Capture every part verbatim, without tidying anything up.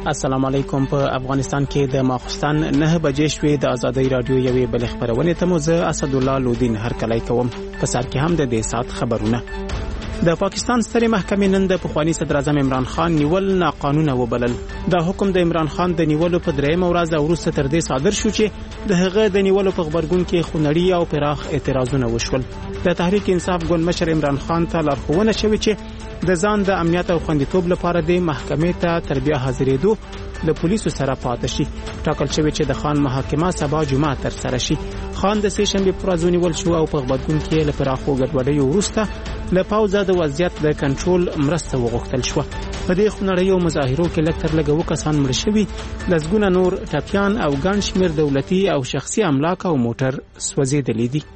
السلام علیکم. په افغانستان کې د ماخستن نه بجې شوې د ازادۍ رادیو یوې بل خبرونه ته مو زه اسد الله لودین هر کله کوم. په سر کې هم د دې سات خبرونه. د پاکستان سترې محکمې نن د پخوانی صدر اعظم عمران خان نیول ناقانونه وبلل. دا حکم د عمران خان د نیولو په درېمه ورځ وروسته تر دې صادر شو چې د هغه د نیولو په خبرګون کې خونړي او پراخ اعتراضونه وشول. د تحریک انصاف ګوند مشر عمران خان ته لارښوونه شوې چې د ځان د امنیت او خوندیتوب لپاره د محکمې ته تر بیا حاضرېدو له پولیسو سره پاتې شي. ټاکل شوی چې د خان محاکمه سبا جمعه تر سره شي. خان د سه شنبه پر ورځ ونیول شو او په خبرګون کې له پراخو ګډوډۍ وروسته له پاوزه د وضعیت د کنټرول مرسته وغوښتل شو. په دې خونړیو مظاهرو کې لږ تر لږه کسان مړ شوي، لسګونه نور ټپیان او ګڼ شمېر دولتي او شخصي املاک او موټر سوځېدلي دي.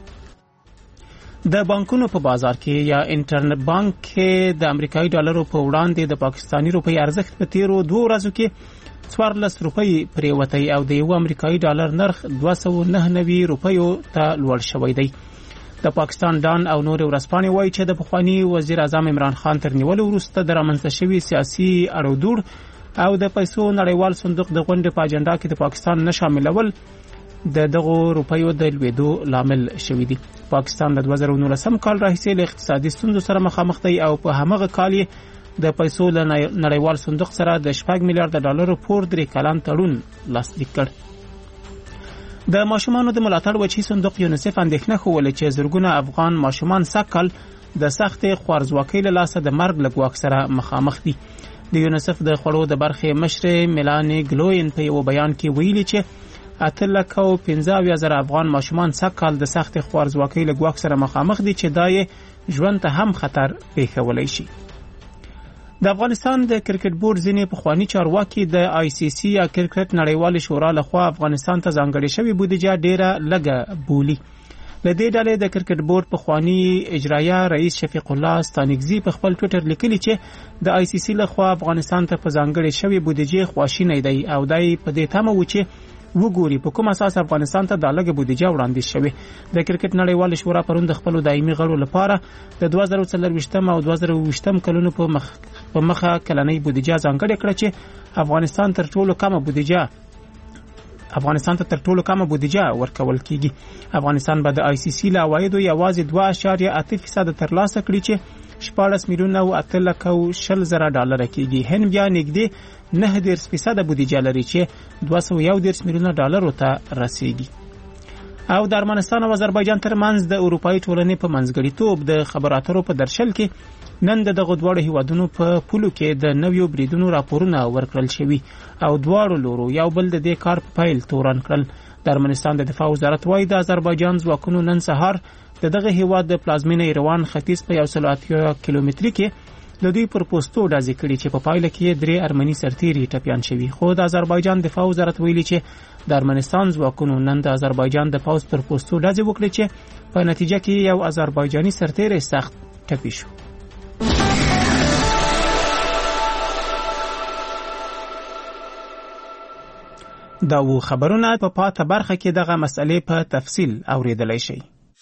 د بانکونو په بازار کې یا انټرنیټ بانک کې د امریکایي ډالرو په وړاندې د پاکستاني روپۍ ارزښت په تیرو دوه ورځو کې څوارلس روپۍ پریوتی او د یو امریکایي ډالر نرخ دوه سوه نهه نوي روپیو ته لوړ شوی دی. د پاکستان ډان او نور ورځپاڼې وایي چې د پخوانی وزیر اعظم عمران خان تر نیولو وروسته د رامنځته شوي سیاسي اړودوړ او د پیسو نړیوال صندوق د غونډې په اجنډا کې د پاکستان نه شاملول د دغو روپیو د لوېدو لامل شوی دی. پاکستان د دوه زره نولسم کال راهیسې له اقتصادي ستونزو سره مخامخ دی او په همغه کال یې د پیسو له نړیوال صندوق سره د شپږ میلیارډ ډالرو پور درې کلن تړون لاسلیک کړ. د ماشومانو د ملاتړ وچی صندوق یونیسف اندېښنه ښوولې چې زرګونه افغان ماشومان سږکال د سختې خوارځواکۍ له لاسه د مرګ له ګواښ سره مخامخ دي. د یونیسف د خوړو د برخې مشرې میلانې ګلوین په یو بیان کې ویلي چې اته لکه او پنځه اویا زره افغان ماشومان سږکال د سختې خوارځواکۍ له ګواښ سره مخامخ دي چې دا یې ژوند ته هم خطر پیښولی شي. د افغانستان د کرکټ بورډ ځینې پخواني چارواکي د آی سی سی یا کرکټ نړیوالې شورا لخوا افغانستان ته ځانګړې شوې بودیجه ډیره لږه بولي. له دې ډلې د کرکټ بورډ پخواني اجرایه رئیس شفیق الله ستانکزي په خپل ټویټر لیکلي چې د آی سی سی لخوا افغانستان ته په ځانګړې شوې بودیجې خواشینی دی او دای په دې تمه و چې وګوري په کوم اساس افغانستان ته د لږه بودیجه وړاندیز شوې. د کرکټ نړیوال شورا پرون د خپل دایمي غړو لپاره د دوه زره څلرویشتم او دوه زره اوویشتم کلونو په مخ په مخه کلنۍ بودیجه ځانګړې کړه چې افغانستان تر ټولو کمه بودیجه افغانستان ته تر ټولو کمه بودیجه ورکول کیږي. افغانستان به د آی سی سی له عوایدو یوازې دوه اعشاریه اته فیصد ترلاسه کړي چې شپاړس میلیونه او اته لکه او شل زره ډالر کیږي. هند بیا نږدې نه دېرش فیصد بودیجه لري چې دوه سوه یو دېرش میلیونه ډالر ته رسیږي. او د ارمنستان او آذربایجان ترمنځ د اروپایي ټولنې په منځګړیتوب د خبرو اترو په درشل کې نن د دغه دواړو هیوادونو په پولو کې د نویو بریدونو راپورونه ورکړل شوي او دواړو لورو یو بل د دې کار په پیل تورن کړل. د ارمنستان د دفاع وزارت وایي د آذربایجان ځواکونو نن سهار د دغه هیواد د پلازمینې ایروان ختیځ په یو سل اتیا کیلومتري کې د دوی پر پوسټو ډزې کړي چې په پایله کې درې ارمني سرتیري ټپیان شوي. خو د آذربایجان دفاع وزارت ویلي چې د ارمنستان ځواکونو نن د آذربایجان د پوځ پر پوسټو ډزې وکړي چې په نتیجه کې یو آذربایجاني سرتیری سخت ټپي شو. دا و خبرونه په پاته برخه کې دغه مسئلې په تفصیل اوریدلای شئ.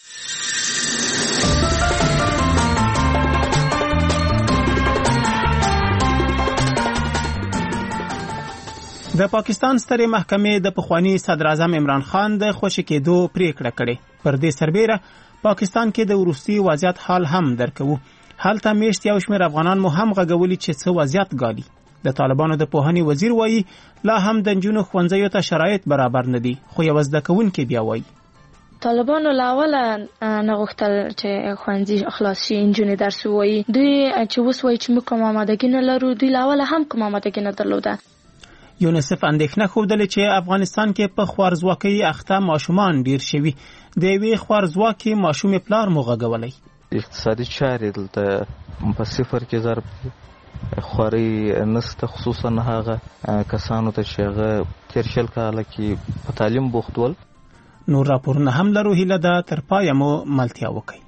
د پاکستان سترې محکمې د پخوانی صدر اعظم عمران خان د خوشی کېدو پریکړه کړې. پر دې سربیره پاکستان کې د وروستي وضعیت حال هم درکوو. هلته میشت یو شمېر افغانان مو هم غږولي چې څه وضعیت ګالي. د طالبانو د پوهنې وزیر وایي لا هم د نجونو ښوونځیو ته شرایط برابر نه دي، خو یو زده کوونکی بیا وایي طالبانو لاوله نه غوښتل چې ښوونځي خلاص شي، نجونې درس ووایي. دوی چې اوس وایي چې موږ کوم آمادګي نه لرو، دوی لاوله هم کوم آمادګي نه درلوده. یونیسف اندېښنه ښودلې چې افغانستان کې په خوارځواکۍ اخته ماشومان ډیر شوي. د یوې خوارځواکې ماشومې پلار مو غږولی. اقتصادي چارې دلته په صفر کې ضرب خواري نسته، خصوصا هغه کسانو ته چې هغه تیر شل کاله کې په تعلیم بوخت ول. نور راپورونه هم لرو، هیله ده تر پایه مو ملتیا وکړئ.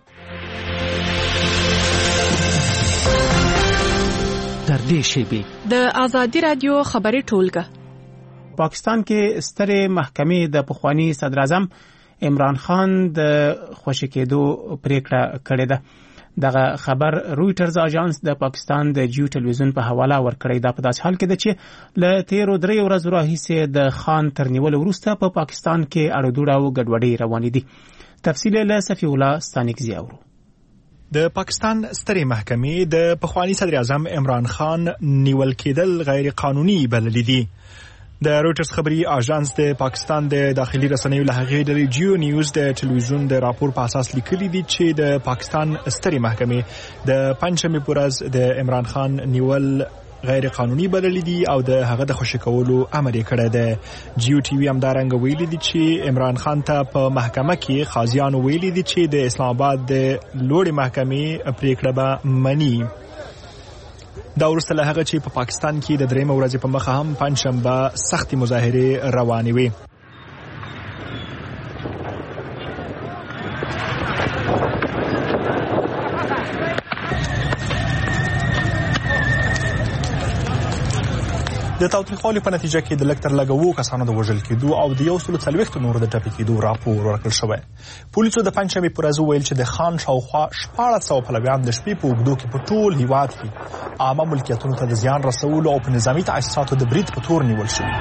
در دې شیبې د آزادي رادیو خبري ټولګه. پاکستان کې سترې محکمې د پخوانی صدر اعظم عمران خان د خوشی کېدو پریکړه کړې ده. دغه خبر رويټرز اژانس د پاکستان د جیو ټلویزیون په حواله ورکړی. دا په داسې حال کې ده چې له تیرو درې ورځو راهیسې د خان تر نیولو وروسته په پاکستان کې اړودوړ او ګډوډي روانې دي. تفصیل له صفی الله ستانکزی اورو. د پاکستان سترې محکمې د پخوانی صدر اعظم عمران خان نیول کېدل غیر قانوني بللي دي. د رويټرز خبري اژانس د پاکستان د داخلي رسنیو له هغې ډلې جیو نیوز د ټلویزیون د راپور په اساس لیکلي دي چې د پاکستان سترې محکمې د پنځمې پر ورځ د عمران خان نیول غیر قانوني بللي دي او د هغه د خوشي کولو امر یې کړی دی. جیو ټي وي همدارنګه ویلي دي چې عمران خان ته په محکمه کې قاضیانو ویلي دي چې د اسلام آباد د لوړې محکمې پریکړه به مني. دا وروسته له هغه چې په پاکستان کې د درېیمې ورځې په مخه هم پنجشنبه سختې مظاهرې روانې وې. د تاوتریخوالي په نتیجه کې د لږ تر لږه اووه کسانو د وژل کېدو او د یو سلو څلوېښتو نورو د ټپي کېدو راپور ورکړل شوی. پولیسو د پنجشنبې پر ورځ وویل چې د خان شاوخوا شپاړس سوه پلویان د شپې په اوږدو کې په ټول هیواد کې عامه ملکیتونو ته د زیان رسولو او په نظامي تاسیساتو د برید په تور نیول شوي.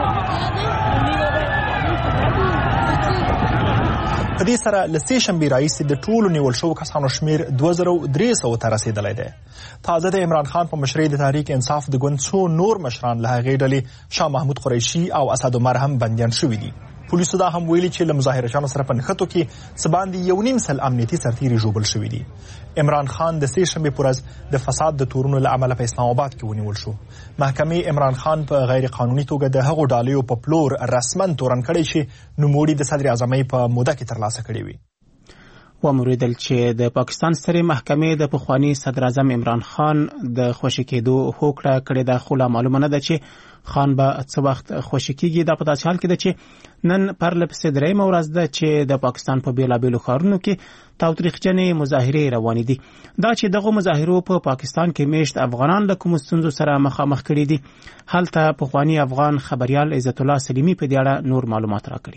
په دې سره له سې شنبې راهیسې د ټولو نیول شوو کسانو شمیر دوه زره درې سوه ته رسېدلی دی. تازه د عمران خان په مشرۍ د تحریک انصاف د ګوند څو نور مشران له هغې ډلې شاه محمود قریشي او اسد عمر هم بندیان شوي دي. پولیسو دا هم ویلي چې له مظاهرچیانو سره په نښتو کې څه باندې یو نیم سل امنیتي سرتیري ژوبل شوي دي. عمران خان د سې شنبې پر ورځ د فساد د تورونو له امله په اسلام آباد کې ونیول شو. محکمې عمران خان په غیر قانوني توګه د هغو ډالیو په پلور رسما تورن کړی چې نوموړي د صدر اعظمۍ په موده کې ترلاسه کړي وي. وموریدل چې د پاکستان سترې محکمې د پخوانی صدر اعظم عمران خان د خوشي کېدو هوکړه کړې ده، خو لا معلومه نه ده چې خان به څه وخت خوشي کېږي. دا په داسې حال کې ده چې نن پرله پسې درېیمه ورځ ده چې د پاکستان په بېلابېلو ښارونو کې تاوتریخجنې مظاهرې روانې دي. دا چې دغه مظاهرو په پا پاکستان کې میشت افغانان له کومو ستونزو سره مخامخ کړي دي. هلته پخوانی افغان خبریال عزت الله سلیمي په دې اړه نور معلومات راکړي.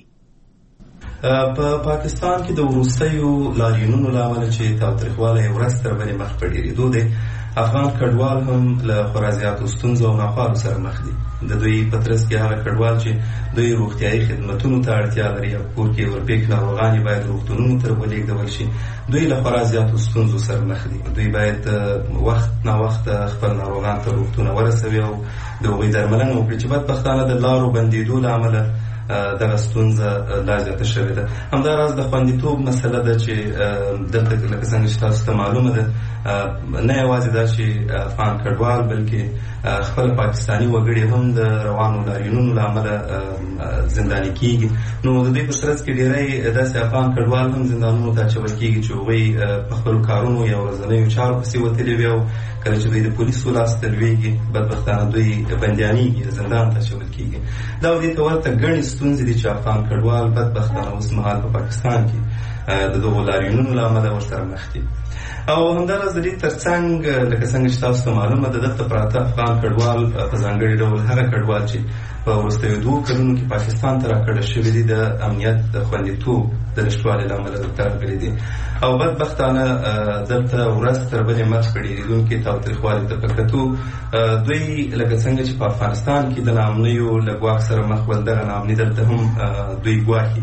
په پاکستان کې د وروستیو لاریونونو له امله چې تاوتریخوالی ورځ تر بلې مخ په ډېرېدو دی، افغان کډوال هم له خورا زیاتو ستونزو او ناخوالو سره مخ دي. د دوی په ترڅ کې هغه کډوال چې دوی روغتیایي خدمتونو ته اړتیا لري او کور کې ورپېښ ناروغان یې باید روغتونونو ته ولېږدول شي، دوی له خورا زیاتو ستونزو سره مخ دي. دوی باید وخت ناوخت خپل ناروغان ته روغتونه ورسوي او د هغوی درملنه وکړي چې بدبختانه د لارو بندېدو له امله دغه ستونزه لا زیاته شوې ده. همداراز د خوندیتوب مسله ده چې دلته لکه څنګه چې تاسو ته معلومه ده، نه یوازې دا چې افغان کډوال بلکې خپل پاکستاني وګړي هم د روانو لاریونونو له امله زنداني کېږي. نو د دوی په ترڅ کې ډېری داسې افغان کډوال هم زندانونو ته اچول کېږي چې هغوی په خپلو کارونو یا ورځنیو چارو پسې وتلي وي او کله چې دوی د پولیسو لاس ته لویږي بدبختانه دوی بندیانېږي، زندان ته اچول کېږي. دا دې ته ورته ګڼې ستونزې دي چې افغان کډوال بدبختانه اوس مهال په پاکستان کې د دغو لاریونونو له امله ورسره مخ دي. او همداراز د دې تر څنګ لکه څنګه چې تاسو ته معلومه ده، دلته پراته افغان کډوال په ځانګړي ډول هغه کډوال چې په وروستیو دوو کلونو کې پاکستان ته راکړه شوي دي د امنیت د خوندیتوب د نشتوالي له امله دلته راغلي دي او بدبختانه دلته ورځ تر بلې مخ په ډېرېدونکي تاوتریخوالي ته په کتو دوی لکه څنګه چې په افغانستان کې د ناامنیو له ګواښ سره مخ ول، دغه ناامني دلته هم دوی ګواښي.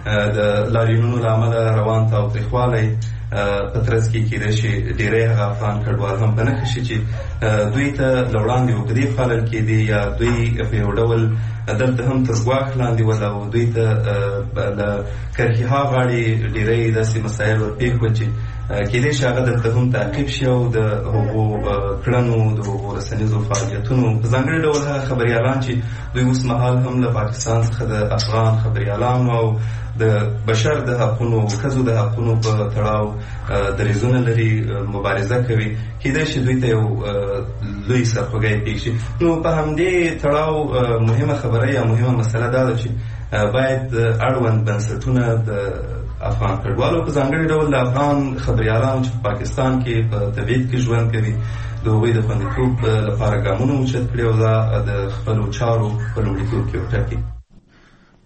د لاریونونو له امله روان تاوتریخوالی په ترڅ کې کېدای شي ډېری هغه افغان کډوال هم په نښه شي چې دوی ته له وړاندې اوږدې پالل کېدې یا دوی په یو ډول دلته هم تر ګواښ لاندې ول او دوی ته له کرکیها غاړې ډېری داسې مسایل ورپېښ وه چې کېدای شي هغه دلته هم تعقیب شي او د هغو کړنو د هغو رسنیزو فعالیتونو په ځانګړي ډول هغه خبریالان چې دوی اوس مهال هم له پاکستان څخه د افغان خبریالانو او د بشر د حقونو ښځو د حقونو په تړاو دریځونه لري، مبارزه کوي، کېدای شي دوی ته یو لوی سرخوږی پېښ شي. نو په همدې تړاو مهمه خبره یا مهمه مسله دا ده چې باید اړوند بنسټونه د افغان کډوالو په ځانګړي ډول د افغان خبریالانو چې په پاکستان کې په تبعید کې ژوند کوي د هغوی د خوندیتوب لپاره ګامونه اوچت کړي او دا د خپلو چارو په لومړیتوب کې وټاکي.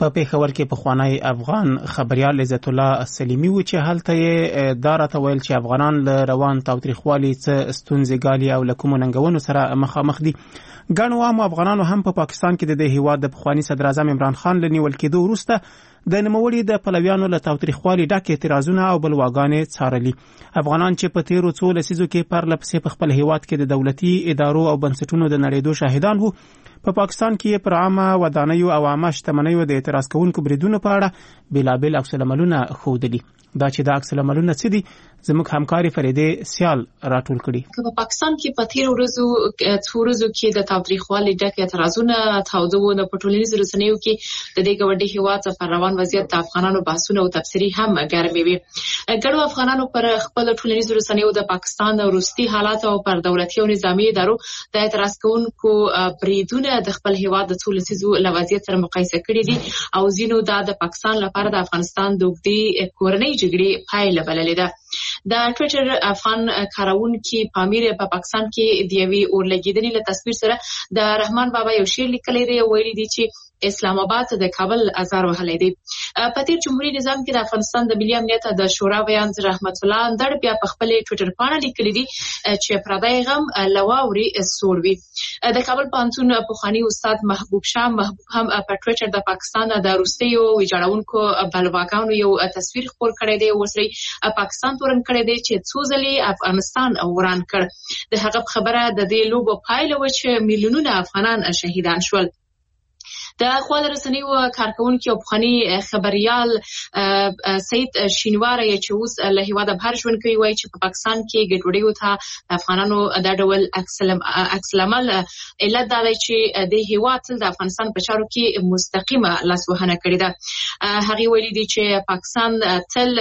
په پیښور کې پخوانی افغان خبريال عزت الله سلیمی و چې هلته یې دارا ته ویل چې افغانان له روان تاوتریخوالي څخه ستونزې ګالي او له کومو ننګونو سره مخامخ دي. ګڼ عامو افغانانو هم په پاکستان کې د دې هیواد د پخوانی صدر اعظم عمران خان له نیول کېدو وروسته د نوموړي د پلویانو له تاوتریخوالي ډک اعتراضونه او بلواګانې څارلي. افغانان چې په تیرو څو لسیزو کې پرله پسې په خپل هیواد کې د دولتي ادارو او بنسټونو د نړېدو شاهدان وو، په پاکستان کې پر عامه ودانیو او عامه شتمنیو د اعتراض کوونکو بریدونو په اړه بېلابېل عکس العملونه ښودلي. دا چې د عکس العملونه څه دي زموږ همکاري فريده سیال راټول کړي. په پاکستان کې په تیر ورځو څو ورځو کې د تاوتریخوالي ډک اعتراضونه تاودونه په ټولنیزو رسنیو کې د دې ګوندي هیواد په روان وضعیت د افغانانو بحثونه او تبصرې هم ګرمې وي. ګڼو افغانانو پر خپل ټولنیزو رسنیو د پاکستان د وروستي حالات او پر دولتي او نظامی ادارو د اعتراض کوونکو بریدونه د خپل هیواد د ټول لسیزو له وضعیت سره مقایسه کړي دي او ځینو د پاکستان لپاره د افغانستان د وګړي کورنۍ جګړې پایله بللې ده. د ټوئیټر افغان کارونکي پامیر په پاکستان کې د یوې اورلګیدنې له تصویر سره د رحمان بابا یو شعر لیکلی دی، ویلي دی چې اسلام آباد د کابل ازار وهلی دی. په تیر جمهوریت نظام کې د افغانستان د ملي امنیت د شورا ویاند رحمت الله اندړ بیا په خپل ټوئیټر باندې لیکلی دی چې پردی غم لواوري سور وي. د کابل پوهنتون پخوانی استاد محبوب شاه محبوب هم په ټوئیټر د پاکستان د وروستیو ویجاړونکو بلواګانو یو تصویر خپور کړی دی، ورسره پاکستان تورن کړی دی چې څو ځلې افغانستان وران کړ. د هغه خبره د دې لوبو پایله و چې میلیونونه افغانان شهیدان شول. د خپل رسنیو کارکونکو او پخوانی خبريال سید شینواری چې اوس له هیواده بهر ژوند کوي وایي چې په پاکستان کې ګډوډي ته افغانانو د ډول عکس العمل علت دا دی چې د هیواد د افغانستان په چارو کې مستقیمه لاسوهنه کړې ده. هغه ویلي دي چې پاکستان تل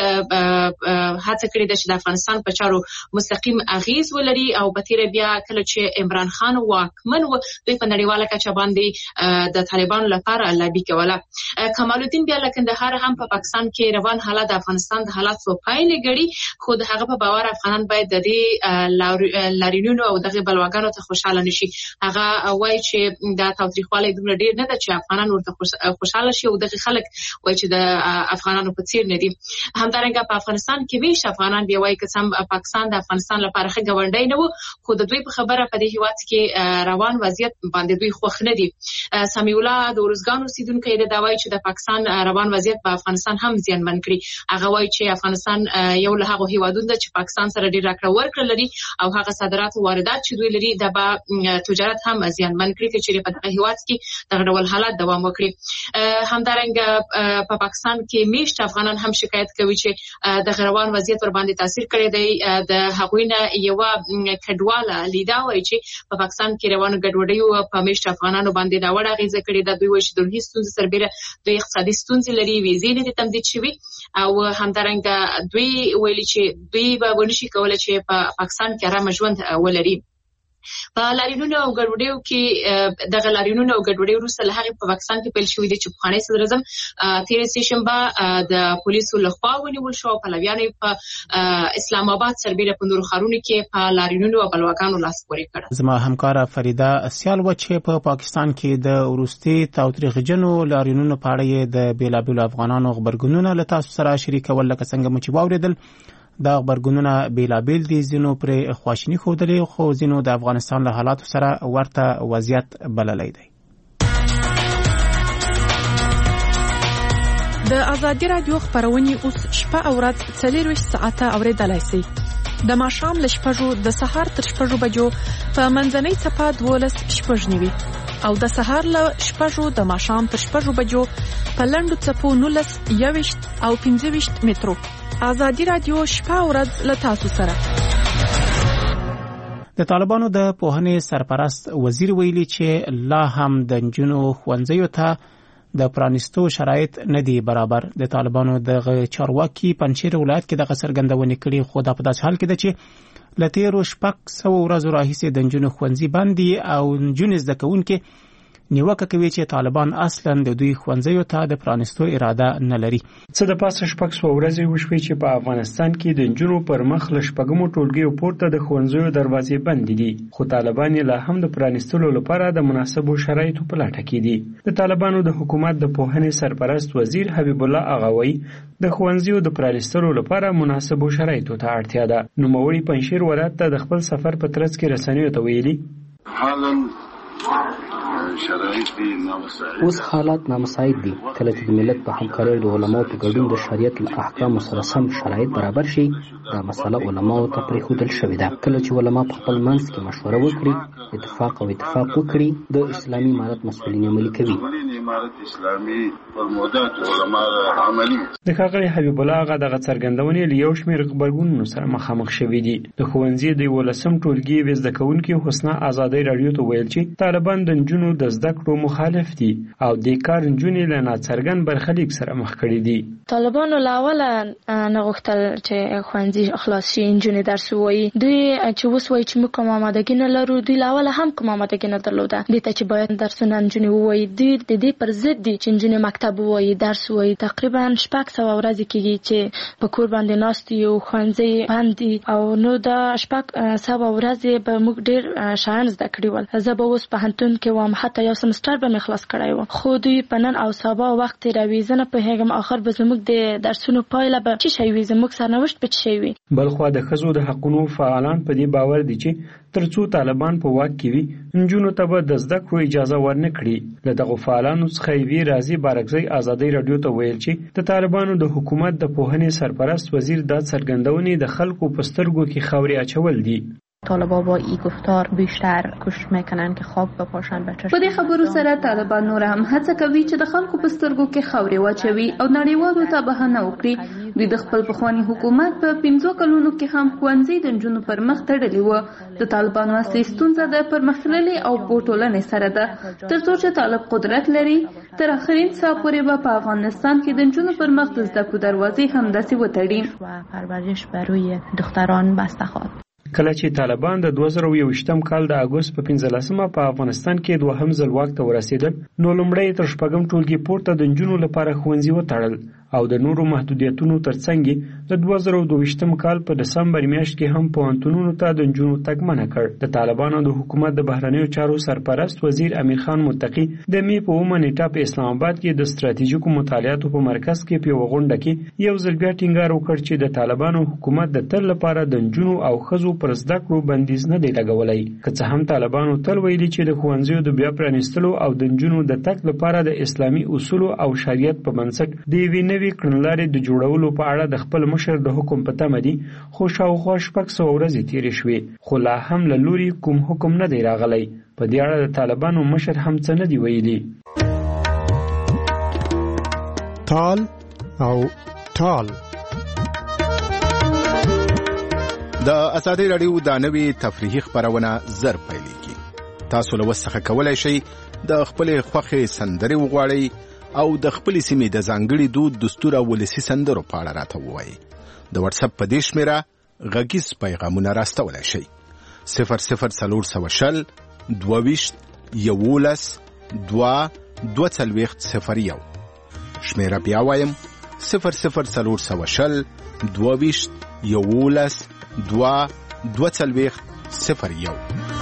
هڅه کړې ده چې د افغانستان په چارو مستقیم اغیز ولري او په تیر بیا کله چې عمران خان واکمن و دوی په نړیواله کچه باندې د طالبانو لپاره لابي کوله. کمال الدین بیا لکندهار هم په پاکستان کې روان حالات د افغانستان د حالات په پایله ګړي، خو د هغه په باور افغانان باید د دې لارینونو او دغه بلواګانو ته خوشاله نشي. هغه وایي چې د تاوتریخوالي دومره ډیر نه ده چې افغانان ورته خوشاله شي او دغه خلک وایي چې د افغانانو په څیر نه دي. همدارنګه په افغانستان کې ویش افغانان بیا وایي چې سم پاکستان د افغانستان لپاره ښه ګاونډی نه و، خو د دوی په خبره په دې هیواد کې روان وضعیت باندې دوی خوښ نه دي. سمیع الله د ورزګان اوسیدونکو د داوای چې د پاکستان روان وضعیت په افغانستان هم زیانمن کړي. هغه وایي چې افغانستان یو له هغو هیوادونو ده چې پاکستان سره ډیر راکړه ورکړه لري او هغه صادرات او واردات چې دوی لري د با تجارت هم زیانمن کړي چې په دغه هیواد کې دغه ډول حالات دوام وکړي. همدارنګه په پاکستان کې میشت افغانان هم شکایت کوي چې د روان وضعیت ور باندې تاثیر کړی دی. د هغوی نه یو کډواله لیدا وایي چې په پاکستان کې روان ګډوډي په میشت افغانانو باندې دا وړه غیزه کړې ده. دوی وایي چې د روحي ستونزې سربېره دوی اقتصادي ستونزې لري، ویزې نه دي تمدید شوي او همدارنګه دوی ویلي چې دوی به ونشي کولی چې په پاکستان کې ارامه ژوند ولري. په لارینونو او ګډوډیو کې دغه لارینونو او ګډوډیو وروسته له هغې په پاکستان کې پیل شوي دي چې پخوانی صدر اعظم تېره سې شنبه د پولیسو لخوا ونیول شو او پلویانو یې په اسلام آباد سربېره په نورو ښارونو کې په لارینونو او بلواګانو لاس پورې کړ. زما همکاره فریده سیال وه چې په پاکستان کې د وروستي تاوتریخجنو لارینونو په اړه یې د بېلابېلو افغانانو غبرګونونه له تاسو سره شریکول. لکه څنګه مو چې واورېدل دا خبرګونونه بیلابیل دي، ځینو پرې خواشیني ښودلې خو ځینو د افغانستان له حالاتو سره ورته وضعیت بللی دی. د ازادي رادیو خبرونه اوس شپه او ورځ څلورویشت ساعته اورېدلای شئ. د ماښام له شپږو د سهار تر شپږو بجو په منځنۍ څپه دولس شپږ نیوي او د سهار له شپږو د ماښام تر شپږو بجو په لنډو څپو نولس یوویشت او پنځه ویشت مترو. ازادي رادیو شپه او ورځ له تاسو سره. د طالبانو د پوهنې سرپرست وزیر ویلي چې لا هم د نجونو ښوونځیو ته د پرانیستو شرایط نه دي برابر. د طالبانو د چارواکي پنجشیر ولایت کې دغه څرګندونې کړي، خو دا په داسې حال کې ده چې له تېرو شپږ سوو ورځو راهیسې د نجونو ښوونځي بند دي او نجونې زده کوونکې نیوکه کوي چې طالبان اصلا د دوی ښوونځیو ته د پرانستو اراده نه لري. څه د پاسه شپږ سوه ورځې وشوې چې په افغانستان کې د نجونو پر مخ له شپږمو ټولګیو پورته د ښوونځیو دروازې بندې دي، خو طالبان یې لا هم د پرانستلو لپاره د مناسبو شرایطو په لټه کې دي. د طالبانو د حکومت د پوهنې سرپرست وزیر حبیب الله اغاوی د ښوونځیو د پرانستلو لپاره مناسبو شرایطو ته اړتیا ده. نوموړي پنجشیر ولایت ته د خپل سفر په ترڅ کې رسنیو ته ویلي اوس حالات نامساعد دي. کله چې د ملت په همکارۍ د علماو په ګډون د شریعت له احکامو سره سم شرایط برابر شي، دا مسله علماو ته پرېښودل شوې ده. کله چې علما په خپل منځ کې مشوره وکړي، اتفاق او اتفاق وکړي، د اسلامي امارت مسؤلین عملي کوي. د ښاغلي حبیب الله اغا دغه څرګندونې له یو شمېر غبرګونونو سره مخامخ شوي دي. د ښوونځي د یولسم ټولګي یوې زده کوونکې حسنه ازادۍ راډیو ته ویل چې طالبان د نجونو د زده کړو مخالف دي او د کار نجونې له ناڅرګند برخلیک سره مخ کړي دي. طالبانو له اوله نه غوښتل چې ښوونځي خلاص شي، نجونې درس ووایي. دوی چې اوس وایي چې موږ کوم آمادګي نه لرو، دوی له اوله هم کوم آمادګي نه درلوده دې ته چې باید درسونه نجونې ووایي. دوی د دې پر ضد دي چې نجونې مکتب ووایي، درس ووایي. تقریبا شپږ سوه ورځې کېږي چې په کور باندې ناست یو، ښوونځي بند دي او نو دا شپږ سوه ورځې به موږ ډېر شیان زده کړي ول. زه به اوس پوهنتون کې وم، حتی یو سمستر به مې خلاص کړی و، خو دوی په نن او سبا وخت تېروي. زه نه پوهېږم آخر به زموږ د درسونو پایله به څه شی وي، زموږ سرنوشت به څه شی وي. بلخوا د ښځو د حقونو فعالان په دې باور دي چې تر څو طالبان په واک کې وي، نجونو ته به د زده کړو اجازه ورنه کړي. له دغو فعالانو څخه یوې راضي بارکزۍ ازادۍ راډیو ته ویل چې د طالبانو د حکومت د پوهنې سرپرست وزیر دا څرګندونې د خلکو په سترګو کې خاورې اچول دي. طالبان با این گفتار بیشتر کوشش میکنن که خواب بپاشن به چشم. په دې خبرو سره طالبان نور هم هڅه کوي چې د خلکو په سترګو کې خاورې واچوي او نړیوالو ته بهانه وکړي. دوی د خپل پخواني حکومت په پنځو کلونو کې هم ښوونځي د نجونو پر مخ تړلي وو. د طالبانو اصلي ستونزه د پرمختللې او پوټولنې سره ده. تر څو چې طالب قدرت لري، تر آخرین ساه پورې به په افغانستان کې د نجونو پر مخ د زده کړو دروازې همداسې وتړي. پرورش بروی دختران بسته خواهد. کله چې طالبان د دوه زره یوویشتم کال د اګوست په پنځلسمه په افغانستان کې دوهم ځل واک ته ورسېدل، نو لومړی تر شپږم ټولګي پورته د نجونو لپاره ښوونځي وتړل او د نورو محدودیتونو ترڅنګ د دوه زره دوهویشتم کال په دسمبر میاشت کې هم پوهنتونونو ته د نجونو تګ منع کړ. د طالبانو د حکومت د بهرنیو چارو سرپرست وزیر امیر خان متقي د مې په اومه نیټه په اسلام آباد کې د ستراتیژیکو مطالعاتو په مرکز کې په یوه غونډه کې یو ځل بیا ټینګار وکړ چې د طالبانو حکومت د تل لپاره د نجونو او ښځو پر زده کړو بندیز نه دی لګولی. که څه هم طالبانو تل ویلي چې د ښوونځیو د بیا پرانیستلو او د نجونو د تګ لپاره د اسلامي اصولو او شریعت په بنسټ د یوې نوې کړنلارې د جوړولو په اړه د خپل مشر د حکم په تمه دي، خو شاوخوا شپږ سوه ورځې تېرې شوې، خو لا هم له لوري کوم حکم نه دی راغلی. په دې اړه د طالبانو مشر هم څه نه دی ویلي. تال او ټال د ازادي راډیو د نوي تفریحي خبرونه زر پیلېږي. تاسو له وسخه کولای شئ د خپل خوښې سندرې وغواړئ او د خپل سیمې د ځانګړي دود، دستور او ولسي سندرو په اړه راته ووایئ. د واتس اپ په دې شمېره غږیز پیغامونه راستولی شئ: صفر صفر څلور سوه شل دوه ویشت یولس دوه دوه څلوېښت صفر یو. شمېره بیا وایم: صفر صفر څلور سوه شل دوه ویشت یولس دوه دوه څلوېښت صفر یو.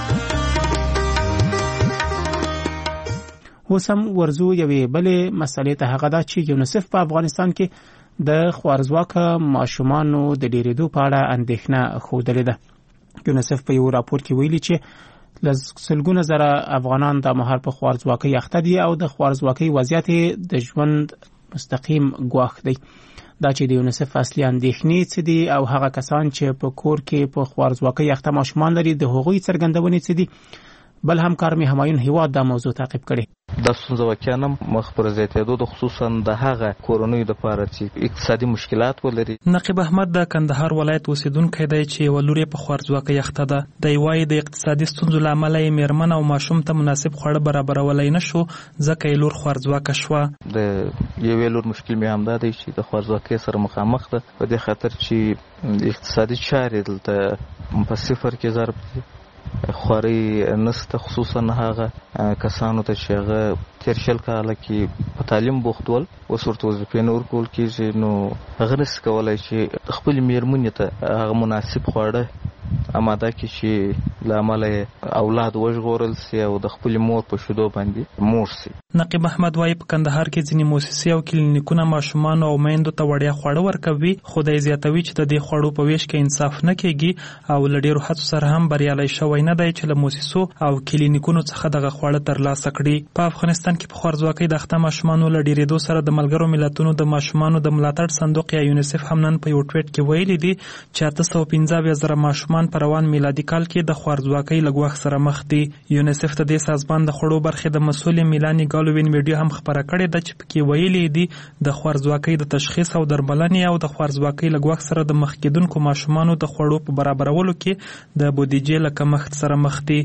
اوس هم ورزو یوې بلې مسلې ته، هغه دا چې یونیسف په افغانستان کې د خوارځواکه ماشومانو د ډېرېدو په اړه اندېښنه ښودلې ده. یونیسف په یو راپور کې ویلي چې لسګونه زره افغانان د مهال په خوارځواکۍ اخته دي او د خوارځواکۍ وضعیت د ژوند مستقیم ګواښ دی. دا چې د یونیسف اصلي اندېښنې څه دي او هغه کسان چې په کور کې په خوارځواکۍ اخته ماشومان لري د هغوی څرګندونې څه دي. بل همکار مې همایون هیواد دا موضوع تعقیب کړي. دا ستونزه واقعا مخ پر زیاتېدو د خصوصا د هغه کورنیو لپاره چې اقتصادي مشکلات ولري. نقیب احمد د کندهار ولایت اوسیدونکی دی چې یوه لور یې په خوارځواکۍ اخته ده. دی وایي د اقتصادي ستونزو له امله یې مېرمن او ماشوم ته مناسب خواړه برابرولی نه شو، ځکه یې لور خوارځواکه شوه. د یوې لور مشکل مې همدا دی چې د خوارځواکۍ سره مخامخ ده، په دې خاطر چې اقتصادي چارې دلته په صفر کې ضرب دي خوري نسته خصوصا هغه کسانو ته چې هغه تیر شل کاله کې په تعلیم بوخت ول اوس ورته وظیفې نه ورکول کېږي نو هغه نشي کولی چې خپلې مېرمنې ته هغه مناسب خواړه اماده کړي چې له امله اولاد وژغورل سي او د خپلې مور په شیدو باندې موړ سي. نقیب احمد وایي په کندهار کې ځینې موسسې او کلینیکونه ماشومانو او میندو ته وړیا خواړه ورکوي خو دی زیاتوي چې د دې خوړو په ویش کې انصاف نه کېږي او له ډېرو هڅو سره هم بریالی شوی نه دی چې له موسسو او کلینیکونو څخه دغه خواړه ترلاسه کړي. په افغانستان کې په خوارځواکۍ د اخته ماشومانو له ډېرېدو سره د ملګرو ملتونو د ماشومانو د ملاتړ صندوق یا یونیسف هم نن په یو ټویټ کې ویلي دي چې اته سوه پنځه اویا زره ماشومان په روان میلادي کال کې د خوارځواکۍ له ګواښ سره مخ دي. یونیسف د دې سازمان د خوړو برخې د مسؤل میلانی ګالوین ویډیو هم خبره کړې ده چې پکې ویلي دي د خوارځواکۍ د تشخیص او درملنې او د خوارځواکۍ له ګواښ سره د مخ کېدونکو ماشومانو د خوړو په برابرولو کې د بودیجې له کمښت سره مخ دي.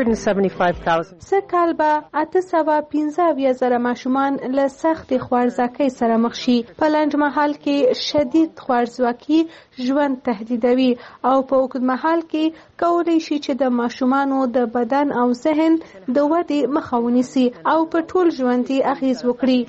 سږ کال به اته سوه پنځه اویا زره ماشومان له سختې خوارځواکۍ سره مخ شي. په لنډ مهال کې شدید خوارځواکي ژوند تهدیدوي او په اوږد مهال کې کولی شي چې د ماشومانو د بدن او ذهن د ودې مخه ونیسي او په ټول ژوند یې اغیز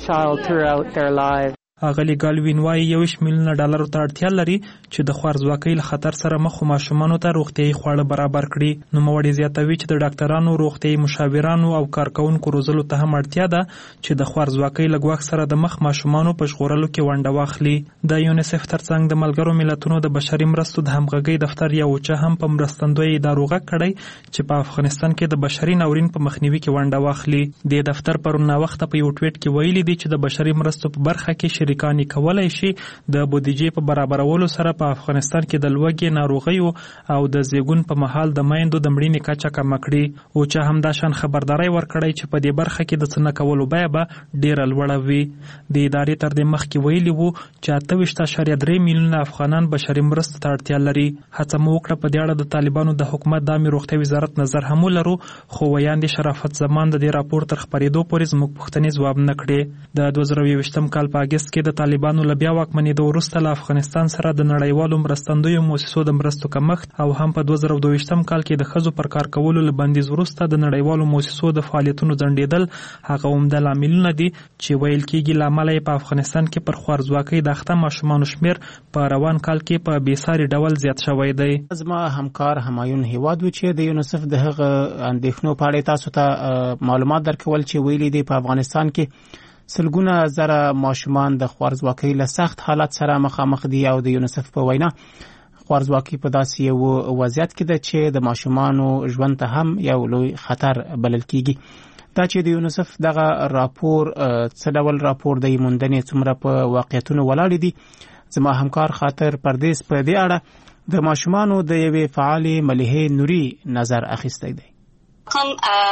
وکړي. اغلی ګالوین وایي یویشت میلیونه ډالرو ته اړتیا لري چې د خوارځواکۍ له خطر سره مخ ماشومانو ته روغتیایي خواړه برابر کړي. نوموړی زیاتوي چې د ډاکټرانو روغتیایي مشاورانو او کارکوونکو روزلو ته هم اړتیا ده چې د خوارځواکۍ له ګواښ سره د مخ ماشومانو په ژغورلو کې ونډه واخلي. د یونیسف ترڅنګ د ملګرو ملتونو د بشري مرستو د همغږۍ دفتر یا اوچا هم په مرستندویه ادارو غږ کړی چې په افغانستان کې د بشري ناورین په مخنیوي کې ونډه واخلي. د دفتر پرون ناوخته په یو ټویټ کې ویلي دي چې د بشري مرستو په برخه کې شریکان کولای شي د بودیجې په برابرولو سره په افغانستان کې د لوږې، ناروغیو او د زیږون په مهال د میندو د مړینې کچه کمه کړي. اوچا هم دا شان خبرداری ورکړی چې په دې برخه کې د څه نه کولو بیه به ډېره لوړه وي. د ادارې تر دې مخکې ویلي وو چې اته ویشت اعشاریه درې میلیونه افغانان بشري مرستو ته اړتیا لري. هڅه مو وکړه په دې اړه د طالبانو د حکومت د عامې روغتیا وزارت نظر هم ولرو خو ویاندې شرافت زمان د دې راپور تر خپرېدو پورې زموږ پوښتنې ځواب نه کړې. د دوه زره یوویشتم کال په اګست کې د طالبانو له بیا واکمنېدو وروسته له افغانستان سره د نړیوالو مرستندویو موسسو د مرستو کمښت او هم په دوه زره دوه ویشتم کال کې د ښځو پر کار کولو له بندیز وروسته د نړیوالو موسسو د فعالیتونو ځنډېدل هغه عمده لاملونه دي چې ویل کېږي له امله یې په افغانستان کې پر خوارځواکۍ د اخته ماشومانو شمېر په روان کال کې په بېساري ډول زیات شوی دی. زما همکار همایون هیواد و چې د یونیسف د هغه اندېښنو په اړه تاسو ته معلومات درکول چې ویلي دي په افغانستان کې سلګونه زره ماشومان د خوارځواکۍ له سخت حالت سره مخامخ دي او د یونیسف په وینا خوارځواکۍ په داسې یو وضعیت کې ده چې د ماشومانو ژوند ته هم یو لوی خطر بلل کیږي. دا چې د یونیسف دغه راپور څه ډول راپور دی، موندنې څومره په واقعیتونو ولاړې دي، زما همکار خاطر پردیس په دې اړه د ماشومانو د یوې فعالې ملیحې نوري نظر اخیستی دی. کوم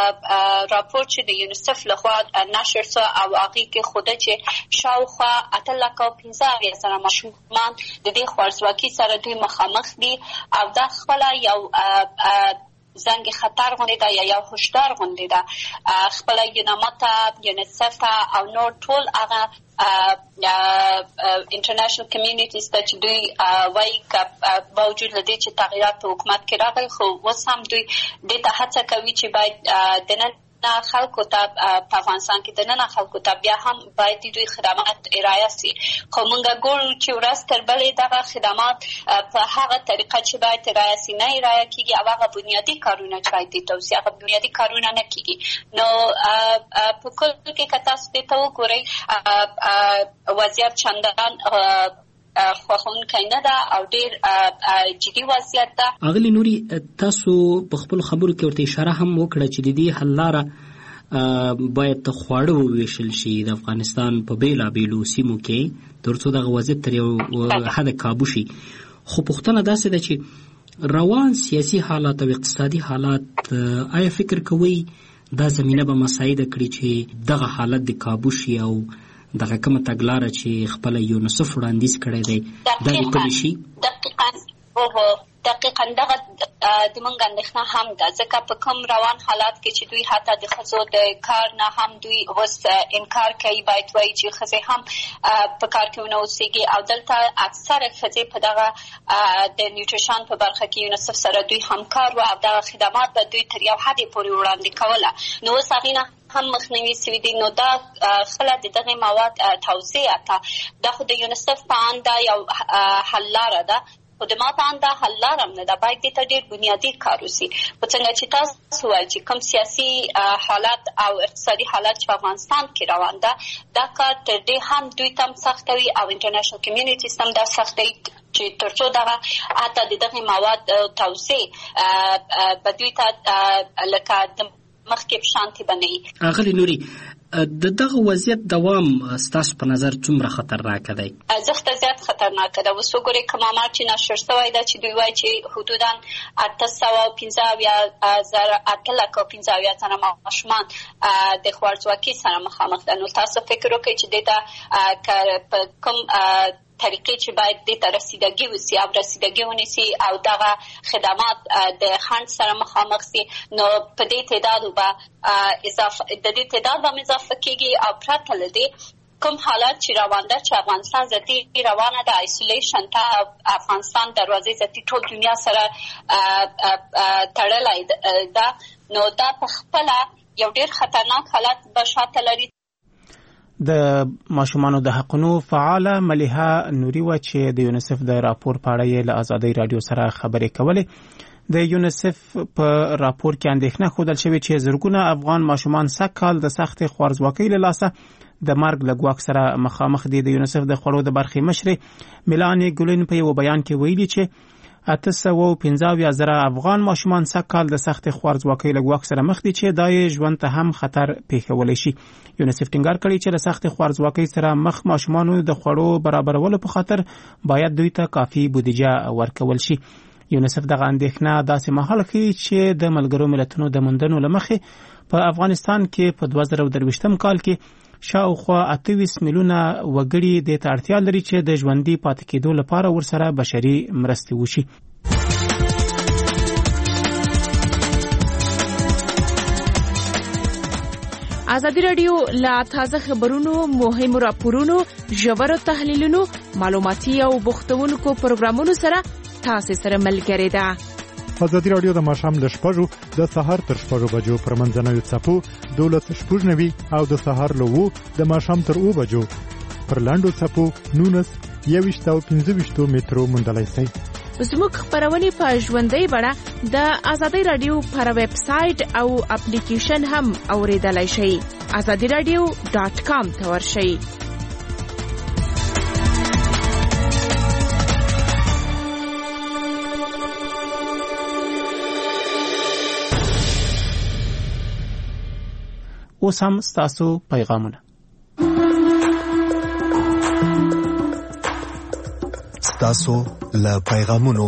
راپور چې د یونیسف لخوا نشر شو او هغه کې خوده چې شاوخوا اته لک او پنځه اویا زره ماشومان د دې خوارځواکۍ سره دوی مخامخ دي او دا خپل یو زنګ خطر غونډه ده یا یو هشدار غونډه ده. خپل یونامتا یونیسف او نور ټول هغه انټرنیشنل کمیونټیز ته چې دوی وایي که باوجود له دې چې تغییرات په حکومت کې راغلي خو اوس هم دوی دې ته هڅه کوي چې باید د نن خلکو ته په افغانستان کې د نن خلکو ته بیا هم باید دوی خدمات ارائه سي. خو موږ ګورو چې ورځ تر بلې دغه خدمات په هغه طریقه چې باید ارائه سي نه ارائه کېږي او هغه بنیادي کارونه چې باید دې توسعه هغه بنیادي کارونه نه کېږي. نو په کل کې که تاسو دې ته وګورئ وضعیت چندان خوښونکی نه ده او ډېر جدي وضعیت ده. اغلی نوري تاسو په خپل خبرو کې ورته اشاره هم وکړه چې د دې حل لاره باید ته خواړه وویشل شي د افغانستان په بېلابېلو سیمو کې تر څو دغه وضعیت تر یو حده کابو شي. خو پوښتنه داسې ده چې روان سیاسي حالات او اقتصادي حالات آیا فکر کوئ دا زمینه به مساعده کړي چې دغه حالت د کابو شي او دغه کومه تګلاره چې خپل یونیسف وړاندیز کړی دی دا د پلي شي؟ دقیقاً دقیقاً دغه د موږ اندېښنه هم ده، ځکه په کوم روان حالات کې چې دوی حتی د ښځو د کار نه هم دوی اوس انکار کوي، باید وایي چې ښځې هم په کار کې ونه اوسېږي. او دلته اکثره ښځې په دغه د نیوټریشن په برخه کې یونیسف سره دوی همکار وو او دغه خدمات به دوی تر یو حد پورې وړاندې کوله. نو اوس هغې نه هم مخنیوي سوي دي. نو دا خله د دغې مواد توزیع ته دا خو د یونیسف په اند دا یو حل لاره ده، خو د ما په اند دا حل لاره هم نه ده، باید دې ته ډېر بنیادي کار وسي. خو څنګه چې تاسو وویل چې کوم سیاسي حالات او اقتصادي حالات چې په افغانستان کې روان ده، دا کار تر دې هم دوی ته هم سختوي او انټرنیشنل کمیونټیز ته هم دا سختوي چې تر څو دغه حتی د دغې مواد توزیع به دوی ته لکه د مخکې په شانتې به نه وي. اغلې نوري، د دغه وضعیت دوام ستاسو په نظر څومره خطرناکه دی؟ زښته زیات خطرناکه ده. اوس وګورئ کوم عمل چې نشر شوی ده چې دوی وایي چې حدودا اته سوه او پنځه اویا زره اته لکه او پنځه اویا زره ماشومان د خوارځواکۍ سره مخامخ ده. نو تاسو فکر وکړئ چې دې ته په کوم طریقې چې باید دې ته رسیدګي وسي او رسیدګي ونیسي او دغه خدمات د خنډ سره مخامخ سي، نو په دې تعداد به اضافه د دې تعداد به اضافه کېږي. او پرته له دې کوم حالات چې روان ده چې افغانستان ذاتي روانه ده، آیسولیشن ته افغانستان دروازې ذاتي ټول دنیا سره تړلی ده، نو دا په خپله یو ډېر خطرناک حالات به شاته لري. د ماشومانو د حقونو فعاله ملیحه نوري وه چې د یونیسف د راپور په اړه یې له ازادۍ راډیو سره خبرې کولې. د یونیسف په راپور کې اندېښنه ښودل شوې چې زرګونه افغان ماشومان سږ کال د سختې خوارځواکۍ له لاسه د مرګ له ګواښ سره مخامخ دي. د یونیسف د خوړو د برخې مشرې میلاني ګولین په یو بیان کې ویلي چې اته سوه او پنځه اویا زره افغان ماشومان سږ کال د سختې خوارځواکۍ له ګواښ سره مخ دي چې دا یې ژوند ته هم خطر پیښولی شي. یونیسف ټینګار کړی چې د سختې خوارځواکۍ سره مخ ماشومانو د خوړو برابرولو په خاطر باید دوی ته کافي بودیجه ورکول شي. یونیسف دغه اندېښنه داسې مهال ښیي چې د ملګرو ملتونو د موندنو له مخې په افغانستان کې په دوه زره او درویشتم کال کې شاوخوا اته ویشت میلیونه وګړي دې ته اړتیا لري چې د ژوندي پاتې کېدو لپاره ورسره بشري مرستې وشي. ازادي راډیو لا تازه خبرونو، مهمو راپورونو، ژورو تحلیلونو، معلوماتي او بوختونکو پروګرامونو سره تاسو سره ملګری ده. ازادي راډیو د ماښام له شپږو د سهار تر شپږو بجو پر منځنوي څپو دولس شپږ نوي او د سهار له اوو د ماښام تر اوو بجو پر لاندو څپو نونس یویشت او پنځه ویشتو مترو موندلی شئ. زموږ خپرونې په ژوندۍ بڼه د ازادي راډیو پر ویب سایټ او اپلیکیشن هم اوریدلای شئ. ازادي راډیو ډاټ کام ته ورشئ. اوس هم ستاسو پیغامونه. ستاسو له پیغامونو.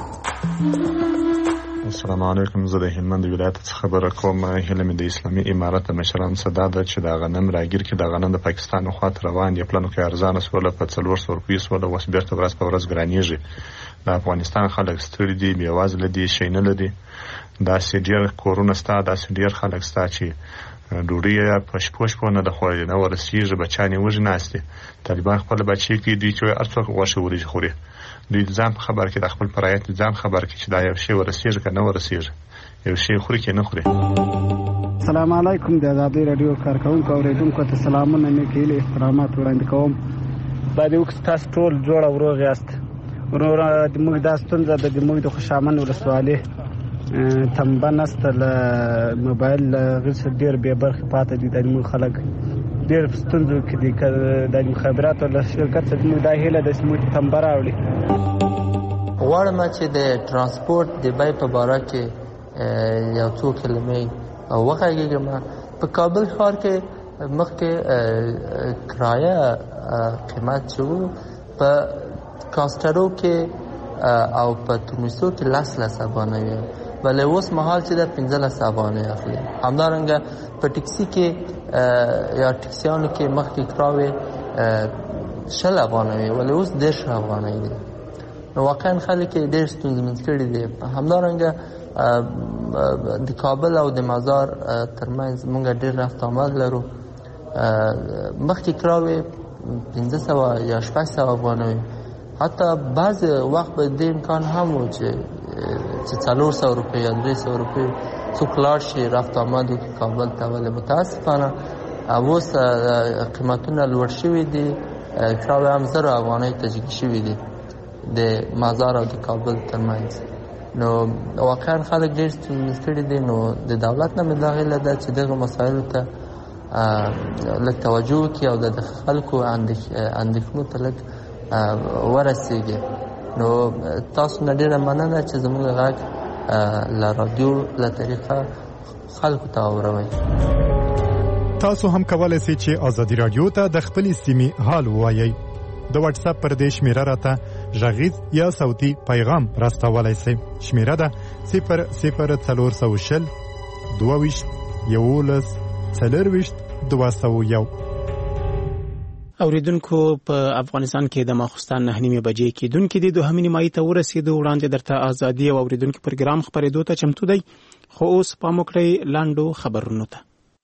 السلام علیکم، زه د هلمند ولایت څخه خبره کوم. هیله مې د اسلامي امارت د مشرانو څخه دا ده چې د غنم راګیر کې د غنم د پاکستان خواته روان دي، پلانو کې ارزانه سوله په څلور سوه روپۍ سوله، اوس بیرته ورځ په ورځ ګرانېږي. د افغانستان خلک ستړي دي، بېوزله دي، شی نه لري. داسې ډېر کورونه شته، داسې ډېر خلک شته چې ډوډۍ په شپو شپو نه د خوړلې نه ورسېږي، بچیان یې وږي ناست دي. طالبان خپله بچې کوي، دوی چې هر څوک غوښې وریجې خوري. دوی د ځان په خبر کې، د خپل پرایت د ځان خبر کې چې دا یو شی ورسېږي که نه ورسېږي، یو شی خوري که نه خوري. السلام علیکم، د ازادۍ راډیو کارکوونکو اورېدونکو ته سلامونه، نیکې هیلې احترامات وړاندې کوم. باید وکړو تاسو ټول جوړ او روغ یاست. وروره موږ دا ستونزه د زموږ د خوشامند ولسوالۍ تنبه نسته، له موبایل غیر څخه ډېر بې برخې پاتې دي. د زموږ خلک ډېر په ستونزو کې دي. د مخابراتو له شرکت څخه زموږ دا هیله ده چې موږ تنبه راوړي. غواړم چې د ترانسپورت د بیې په باره کې یو څو کلمې وغږېږم. په کابل ښار کې مخکې کرایه قیمت چې و په کاسترو کې او په تومیسو کې لس لس افغانۍ وي، ولی اوس مهال چې د پنځه لس افغانۍ اخلي. همدارنګه په ټکسي کې یا ټکسیانو کې مخکې کراوې شل افغانۍ وي، ولی اوس دېرش افغانۍ دي. واقعا خلک ډېر ستونزمن کړي دي. همدارنګه د کابل او د مزار ترمنځ موږ ډېر رفت آمد لرو. مخکې کراوې پنځه سوه یا شپږ سوه افغانۍ، حتی بعض وخت به دې امکان هم و چې چې څلور سوه روپۍ یا درې سوه روپۍ څوک لاړ شي رفت آمد وکړي کابل ته. ولې متاسفانه اوس قیمتونه لوړ شوي دي، کراوې هم زرو افغانۍ تجګي شوي دي د مزار او د کابل ترمنځ. نو واقعا خلک ډېر ستونزمن کړي دي. نو د دولت نه مې دا هیله ده چې دغه مسایلو ته لږ توجه وکړي او د خلکو اندېښنو ته لږ ورسېږي. نو تاسو نه ډېره مننه چې زموږ غږ له رادیو له طریقه خلکو ته واوروئ. تاسو هم کولای شئ چې ازادي رادیو ته د خپلې سیمې حال ووایئ. د واتس اپ پر دې شمیره راته غږیز یا صوتي پیغام راستولای شئ. شمیره ده صفر صفر څلور سوه شل دوه ویشت یولس څلور ویشت دوه سوه یو. اوریدونکو په افغانستان کې د ماخوستن نه نیمه بجې کېدونکې د دوهمې نیمایي ته ورسېدو. وړاندې درته ازادي او اوریدونکو پروګرام خپرېدو ته چمتو دی، خو اوس پام وکړئ لاندو خبرونو ته.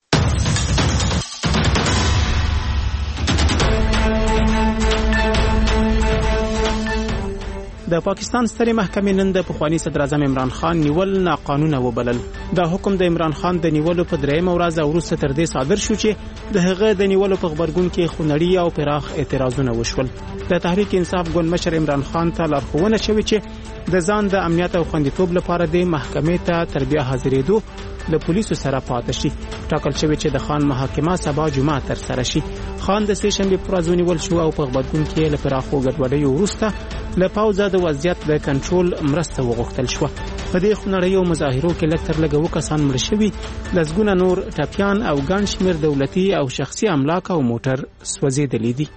د پاکستان سترې محکمې نن د پخوانی صدر اعظم عمران خان نیول ناقانونه وبلل. دا حکم د عمران خان د نیولو په درېیمه ورځ وروسته تر دې صادر شو چې د هغه د نیولو په خبرګون کې خونړي او پراخ اعتراضونه وشول. د تحریک انصاف ګوند مشر عمران خان ته لارښوونه شوې چې د ځان د امنیت او خوندیتوب لپاره د محکمې ته تر بیا حاضرېدو له پولیسو سره پاتې شي. ټاکل شوی چې د خان محاکمه سبا جمعه تر سره شي. خان د سې شنبې پر ورځ ونیول شو او په خبرګون کې له پراخو ګډوډیو وروسته له پوځه د وضعیت د کنټرول مرسته وغوښتل شوه. په دې خونړیو مظاهرو کې لږ تر لږه اووه کسان مړه شوي، لسګونه نور ټپیان او ګڼ شمېر دولتي او شخصي املاک او موټر سوځېدلي دي.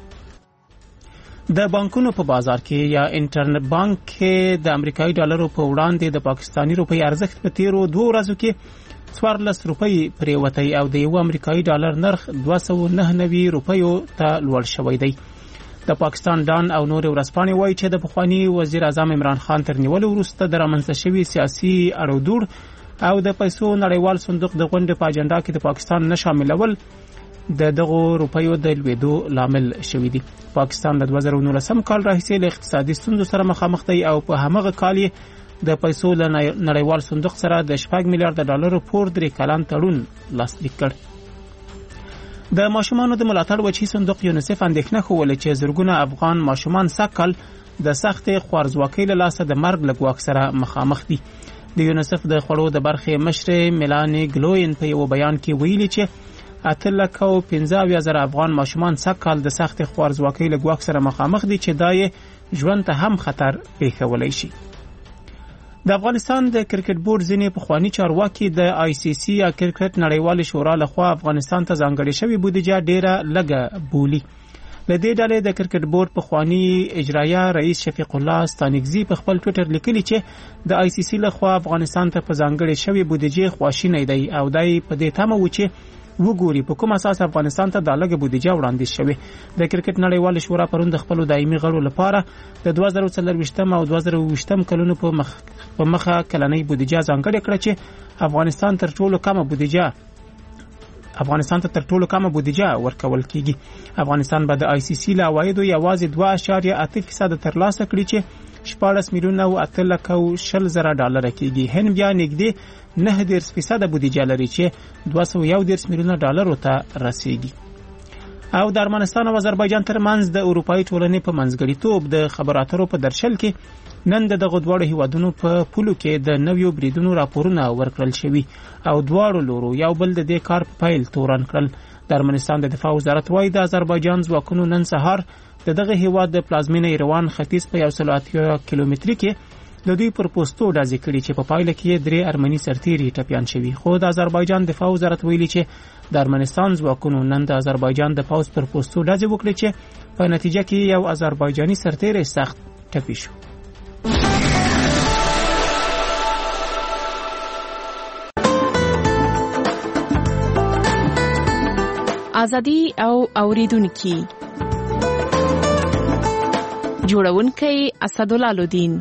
د بانکونو په بازار کې یا انټرنیټ بانک کې د امریکایي ډالرو په وړاندې د پاکستاني روپۍ ارزښت په تیرو دوه ورځو کې څوارلس روپۍ پریوتی او د یو امریکایي ډالر نرخ دوه سوه نهه نوي روپیو ته لوړ شوی دی. د پاکستان ډان او نور ورځپاڼې وایي چې د پخوانی وزیر اعظم عمران خان تر نیولو وروسته د رامنځته شوي سیاسي اړودوړ او د پیسو نړیوال صندوق د غونډې په اجنډا کې د پاکستان نه شاملول د دغو روپیو د لوېدو لامل شوي دي. پاکستان د دوه زره نولسم کال راهیسې له اقتصادي ستونزو سره مخامخ دی او په همغه کال یې د پیسو له نړیوال صندوق سره د شپږ میلیارډ ډالرو پور درې کلن تړون لاسلیک کړ. د ماشومانو د ملاتړ وچی صندوق یونیسف اندېښنه ښوولې چې زرګونه افغان ماشومان سږکال د سختې خوارځواکۍ له لاسه د مرګ له ګواښ سره مخامخ دي. د یونیسف د خوړو د برخې مشرې میلانې ګلوین په یو بیان کې ویلي چې اته لکه او پنځه اویا زره افغان ماشومان سږکال د سختې خوارځواکۍ له ګواښ سره مخامخ دي چې دا یې ژوند ته هم خطر پیښولی شي. د افغانستان د کرکټ بورډ ځینې پخوانی چارواکي د آی سی سی یا کرکټ نړیوالې شورا لخوا افغانستان ته ځانګړې شوې بودیجه ډیره لږه بولي. له دې ډلې د کرکټ بورډ پخوانی اجرایه رئیس شفیق الله ستانکزي په خپل ټویټر لیکلي چې د آی سی سی لخوا افغانستان ته په ځانګړې شوې بودیجه خواشینی دی او دای په دې تمه و چې وګوري په کوم اساس افغانستان ته د لږه بودیجه وړاندې شوې. د کرکټ نړیوال شورا پرون د خپل دایمي غړو لپاره د دوه زره څلرویشتم او دوه زره اوویشتم کلونو په مخ په مخه کلنۍ بودیجه ځانګړې کړه چې افغانستان تر ټولو کمه بودیجه افغانستان ته تر ټولو کمه بودیجه ورکول کیږي. افغانستان به د آی سی سی له عوایدو یوازې دوه اعشاریه اته فیصد ترلاسه کړي چې شپاړس میلیونه او اته لکه او شل زره ډالر کیږي. هند بیا نږدې نه دېرش فیصد بودیجه لري چې دوه سوه یو دېرش میلیونه ډالرو ته رسیږي. او د ارمنستان او آذربایجان ترمنځ د اروپایي ټولنې په منځګړیتوب د خبرو اترو په درشل کې نن د دغه دواړو هیوادونو په پولو کې د نویو بریدونو راپورونه ورکړل شوي او دواړو لورو یو بل د دې کار په پیل تورن کړل. د ارمنستان د دفاع وزارت وایي د آذربایجان ځواکونو نن سهار د دغه هیواد د پلازمینه ایروان ختیځ په یو سل اتیا کیلومتري کې د دوی پر پوسټو ډزې کړي چې په پایله کې درې ارمني سرتیري ټپیان شوي. خو د آذربایجان دفاع وزارت ویلي چې د ارمنستان ځواکونو نن د آذربایجان د پوځ پر پوسټو ډزې وکړي چې په نتیجه کې یو آذربایجاني سرتیری سخت ټپي شو. ازادي او اوریدونکو جوړونکي اسدالله لودین.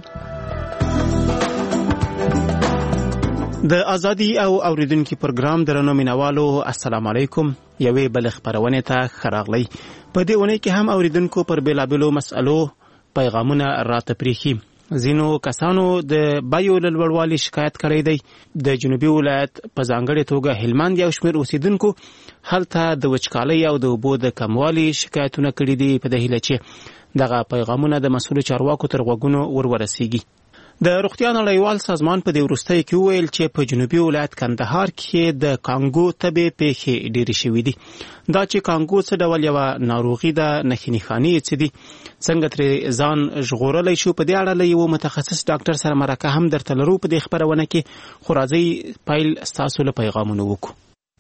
د ازادي او اوریدونکو پروګرام درنو مینوالو السلام علیکم. یوې بل خبرونه ته خراغلی. په دې ونه کې هم اوریدونکو پر بیلابلو مسالو پیغامونه راته پریخي. ځینو کسانو د بایو لوړوالي شکایت کړی دی. د جنوبي ولایت په ځانګړې توګه هلمند یو شمېر اوسیدونکو هلته د وچکالۍ او د اوبو د کموالي شکایتونه کړي دي په دهیله چې دغه پیغامونه د مسؤل چارواکو تر غوږونو ورورسیږي. د روغتیا نړیوال سازمان په دې وروستۍ کې وویل چې په جنوبي ولایت کندهار کې د کانګو تبې پیښې ډېرې شوې دي. دا چې کانګو څه ډول یوه ناروغي ده، نښې نښانې یې څه دي، څنګه ترې ځان ژغورلی شو، په دې اړه له یوه متخصص ډاکټر سره مرکه هم درته لرو په دې خپرونه کې. خو راځئ پیل ستاسو له پیغامونو وکړو.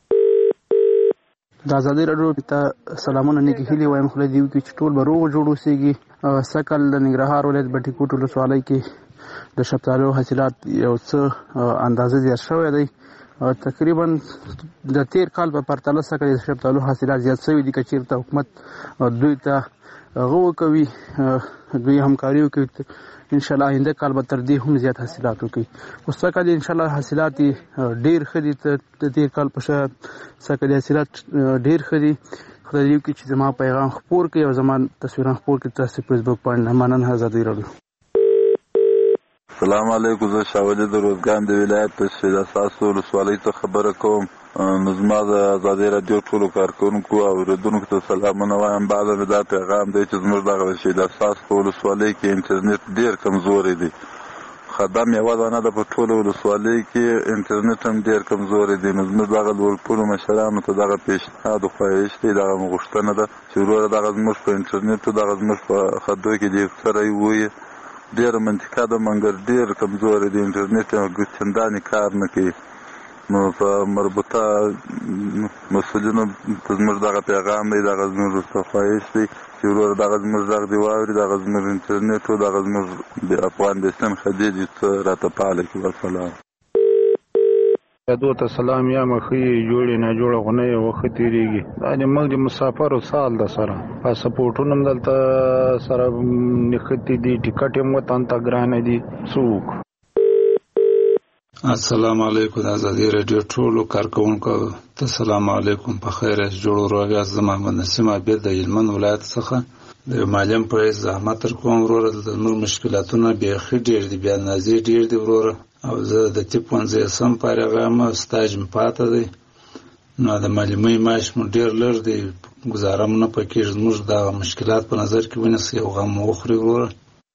د ازادي راډیو ته سلامونه نیکې هیلې وایم. خدای دې وکړي چې ټول به روغ جوړ اوسېږي. سږ د ننګرهار ولایت بټي کوټ ولسوالۍ کې د شفتالو حاصلات یو څه اندازه زیات شوی دی. تقریبا د تیر کال په پرتله سره د شفتالو حاصلات زیات شوي دي. که چېرته حکومت دوی ته هغه وکوي، دوی همکاري وکوي، انشاءالله آینده کال به تر دې هم زیات حاصلات وکړي. اوس څه کال انشاءالله حاصلات ډېر ښه دي. د تیر کال په شان څه کال حاصلات ډېر ښه دي. خدای دې وکړي چې زما پیغام خپور کړي او زما تصویران خپور کړي تاسو فیسبوک باندې. مننه. ازادي راډیو. السلام علیکم. زه شاولې د روزګان د ولایت د شهید اساسو ولسوالۍ څخه خبره کوم. نو زما د ازادي راډیو ټولو کارکوونکو او اورېدونکو ته سلامونه وایم. بعد مې دا پیغام دی چې زموږ دغه شهید اساس په ولسوالۍ کې انټرنیټ ډېر کمزوری دی. خدام یوه دانه ده په ټوله ولسوالۍ کې، انټرنیټ هم ډېر کمزوری دی. نو زموږ دغه لوړپوړو مشرانو ته دغه پیشنهاد او خواهش دی، دغه مو غوښتنه ده چې وروره دغه زموږ په انټرنیټو دغه زموږ په خدو کې دې سره ووایي. ډېره منطقه ده مګر ډېر کمزوری دی، انټرنیټ چندانې کار نه کوي. نو په مربوطه مسؤلینو ته زموږ دغه پیغام دی، دغه زموږ ورته خواهش دی چې وروره دغه زموږ غږ دې واوري، دغه زموږ انټرنیټ او دغه زموږ د افغان بیسن خدي دې څه راته فعاله کړي. والسلام. یادو ته سلام. یا مخې جوړې نه جوړه غونې وخت تېرېږي. دا د موږ د مسافرو سال ده سره پاسپورټونه هم دلته سره نښتي دي، ټکټ هم وطن ته ګرانه دي. څوک السلام علیکم. د ازادي راډیو ټولو کارکوونکو ته سلام علیکم. په خیر یاست، جوړ روغ یاست. زه محمد نسیم عابد د هلمند ولایت څخه د معلم په حیث زحمت در کوم. وروره د نور مشکلاتونه بیخي ډېر دي، بیا اندازې ډېر دي وروره. او زه د طب پوهنځیسم فارغه یم، سټاج مې پاته دی. نو د معلمۍ معاش مو ډېر لږ دی، ګزاره مو نه پکېږي. زموږ دغه مشکلات په نظر کې ونیسئ او غم مو وخورئ وروره.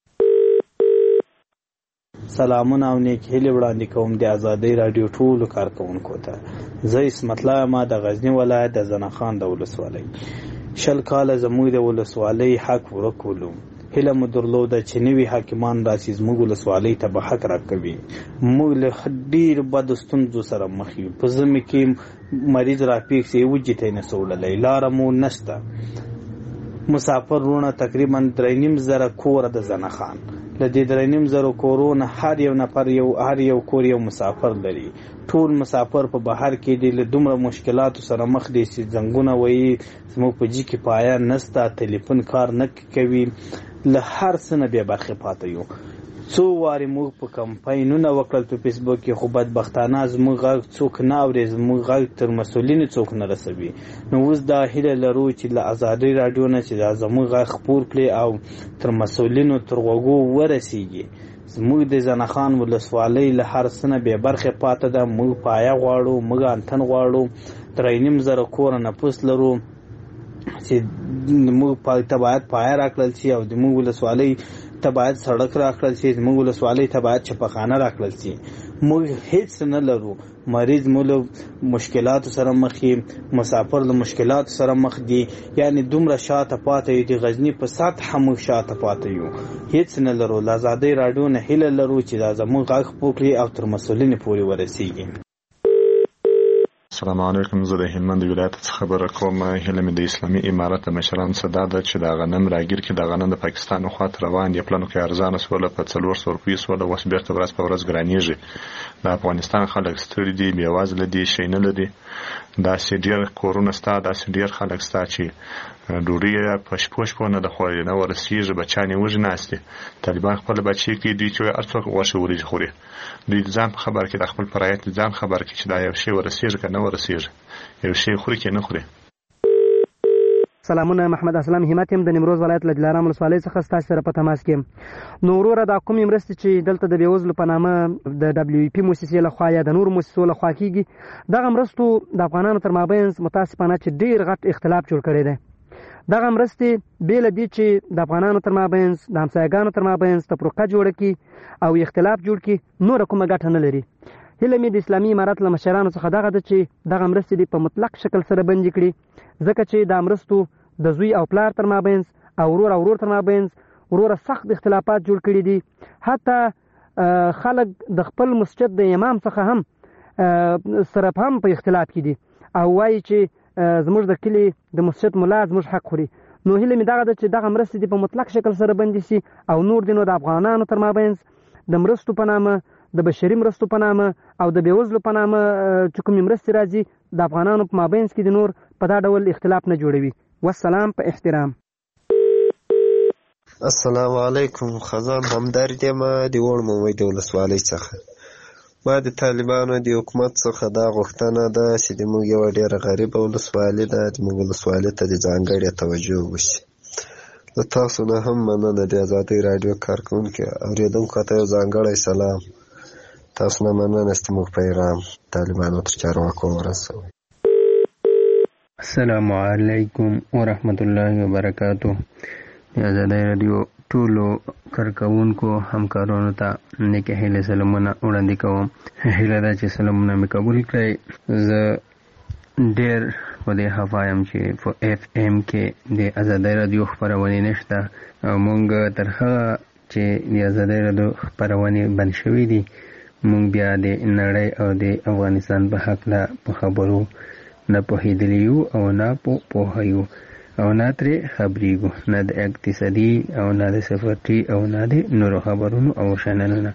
سلامونه او نیک هیلې وړاندې کوم د ازادۍ راډیو ټولو کارکوونکو ته. زه اسمت الله یم د غزني ولایت د زنخان د ولسوالۍ. شل کاله زموږ د ولسوالۍ حق ورک ولو. هیله مو درلوده چې نوي حاکمان راسي زموږ ولسوالۍ ته به حق راکوي. موږ له ډېرو بدو ستونزو سره مخ یو. په ژمي کې مریض راپېښ شي، وجې ته یې نه سو وړلی، لاره مو نشته. مسافر وروڼه تقریبا درې نیم زره کوره د زنخان. له دې درې نیم زره کورونه هر یو نفر یو هر یو کور یو مسافر لري. ټول مسافر په بهر کې دي، له دومره مشکلاتو سره مخ دي چې زنګونه وایي زموږ په جي کې پایه نسته، ټلیفون کار نه کوي، له هر څه نه بې برخې پاته یو. څو وارې موږ په کمپاینونه وکړل په فیسبوک کې، خو بدبختانه زموږ غږ څوک نه اوري، زموږ غږ تر مسؤلینو څوک نه رسوي. نو اوس دا هیله لرو چې له ازادۍ راډیو نه چې دا زموږ غږ خپور کړي او تر مسؤلینو تر غوږو ورسیږي. زموږ د زنخان ولسوالۍ له هر څه نه بې برخې پاته ده. موږ پایه غواړو، موږ انتن غواړو. درې نیم زره کوره نفوس لرو چې موږ ته باید پایه راکړل شي او د موږ ولسوالۍ ته باید سړک راکړل شي، زموږ ولسوالۍ ته باید چپخانه راکړل شي. موږ هیڅ نه لرو. مریض مو له مشکلاتو سره مخ دي، مسافر له مشکلاتو سره مخ دي، یعنی دومره شاته پاته یو. د غزني په سطح موږ شاته پاته یو، هیڅ نه لرو. له ازادۍ راډیو نه هیله لرو چې دا زموږ غږ خپور کړي او تر مسؤلینو پورې ورسیږي. السلام علیکم. زه د هلمند ولایت څخه خبره کوم. هیله مې د اسلامي امارت د مشرانو څخه دا ده چې دا غنم راګیر کې دا غنم د پاکستان خواته روان دي. پلانو کې ارزانه سوله په څلور سوه روپۍ سوله، اوس بیرته ورځ په ورځ ګرانېږي. د افغانستان خلک ستړي دي، بېوزله دي، شی نه لري. داسې ډېر کورونه سته، داسې ډېر خلک سته چې ډوډۍ په شپو شپو نه د خوړلې نه ورسېږي، بچیان یې وږي ناست دي. طالبان خپله بچي کوي، دوی چې هر څوک غوښې وریجې خوري. دوی د ځان په خبر کې، د خپل فرایت د ځان خبر کې چې دا یو شی ورسېږي که نه ورسېږي، یو شی خوري که نه خوري. سلامونه، محمد اسلام همت یم د نیمروز ولایت له دلارام ولسوالۍ څخه ستاسو سره په تماس کې. نو وروره دا کومې مرستې چې دلته د بېوزلو په نامه د ډبلیو ای پي موسسې لخوا یا د نورو موسسو لخوا کېږي، دغه مرستو د افغانانو تر مابینځ متاسفانه چې ډېر غټ اختلاف جوړ کړی دی. دغه مرستې بې له دې چې د افغانانو تر مابینځ د همسایګانو تر مابینځ تفرقه جوړه کړي او اختلاف جوړ کړي، نوره کومه ګټه نه لري. هیله مې د اسلامي امارت له مشرانو څخه دغه ده چې دغه مرستې دې په مطلق شکل سره بندي کړي، ځکه چې دا مرستو د زوی او پلار تر مابینځ او ورور او ورور تر مابینځ وروره سخت اختلافات جوړ کړي دي. حتی خلک د خپل مسجد د امام څخه هم سره هم په اختلاف کې دي او وایي چې زموږ د کلي د مسجد ملا زموږ حق خوري. نو هیله مې دغه ده چې دغه مرستې دې په مطلق شکل سره بندي سي او نور دي نو د افغانانو تر مابینځ د مرستو په نامه، د بشري مرستو په نامه او د بېوزلو په نامه چې کومې مرستې راځي د افغانانو په مابینځ کې د نور په دا ډول اختلاف نه جوړوي. والسلام په احترام. السلام علیکم، خزان همدرد یم د وړ مومۍ د ولسوالۍ څخه. ما د طالبانو د حکومت څخه دا غوښتنه ده چې د موږ یوه ډېره غریبه ولسوالي ده، د موږ ولسوالۍ ته د ځانګړې توجه وشي. له تاسو نه هم مننه د ازادۍ راډیو کارکوونکي اورېدونکو ته یو ځانګړی سلام. تاسو نه مننه چې موږ پیغام طالبانو تر چارواکو ورسوئ. السلام علیکم ورحمت الله وبرکاتو. د ازادۍ راډیو ټولو کارکوونکو همکارانو ته نیکې هیلې سلامونه وړاندې کوم. هیله ده چې سلامونه مې قبول کړئ. زه ډېر په دې خفه یم چې په اف ام کې د ازادۍ راډیو خپرونې نشته او مونږ تر هغه چې د ازادۍ راډیو خپرونې بند شوي دي، مونږ بیا د نړۍ او د افغانستان په هکله په خبرو نه پوهېدلی یو او نه پوهه یو او نه ترې خبرېږو، نه د اقتصادي او نه د سفرتي او نه د نورو خبرونو او شننونه.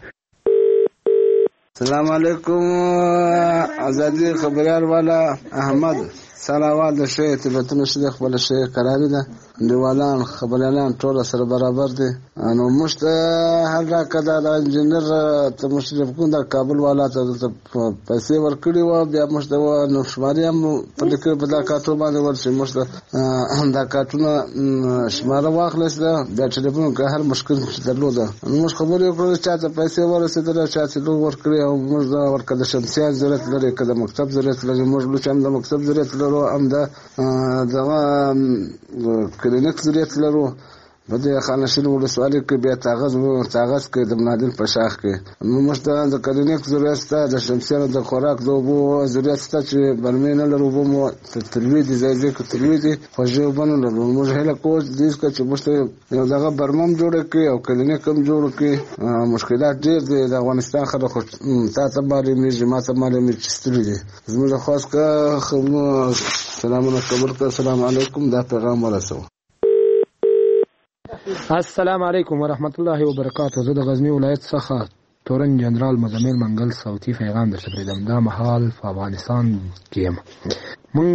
السلام علیکم ازادي خبريال والا احمد سلامات د شی تلتون شي خپل شی قرار ده دیوالان خبريالان ټول سره برابر دي. نو مشت هر راکدا د انجنیر ته مشرف کو د کابل والا ته پیسې ورکړي و بیا مشت و نو شماري هم په لیکل په دا کاټو باندې ورشي مشت دا کاټونه شماره واخلص ده بیا ټلیفون که هر مشکل درلوده نو مش خبرې وکړي چې ته پیسې ورسېدل چې ته لو ورکړي او موږ دا ورکړه شمسیان ضرورت لري کله مکتب ضرورت لري موږ لو چې هم د مکتب ضرورت لرو هم دا دغه کلینیک ضرورت لرو په دې خانشین ولسوالۍ کې بیا تاغز تاغز کې د منادل په شاخ کې نو مشته د کلینیک ضرورت ته د شمسیانو د خوراک د وبو ضرورت ته چې برمې نه لرو بو مو تلوي دي ځای کې تلوي دي خوځو بنو لرو موږ هله کوچ دې چې مشته یو دغه برمم جوړ کړي او کلینیک هم جوړ کړي مشکلات ډېر دي د افغانستان خلک تا ته باندې میږي ما ته باندې میږي ستړي دي زموږ خاص کا سلامونه قبول کړه. السلام علیکم دا پیغام ورسو. السلام علیکم ورحمت الله وبرکاتو. زه د غزنی ولایت څخه تورن جنرال مزمل منګل صوتي پیغام درته پرېږدم. دا مهال په افغانستان کې یم. موږ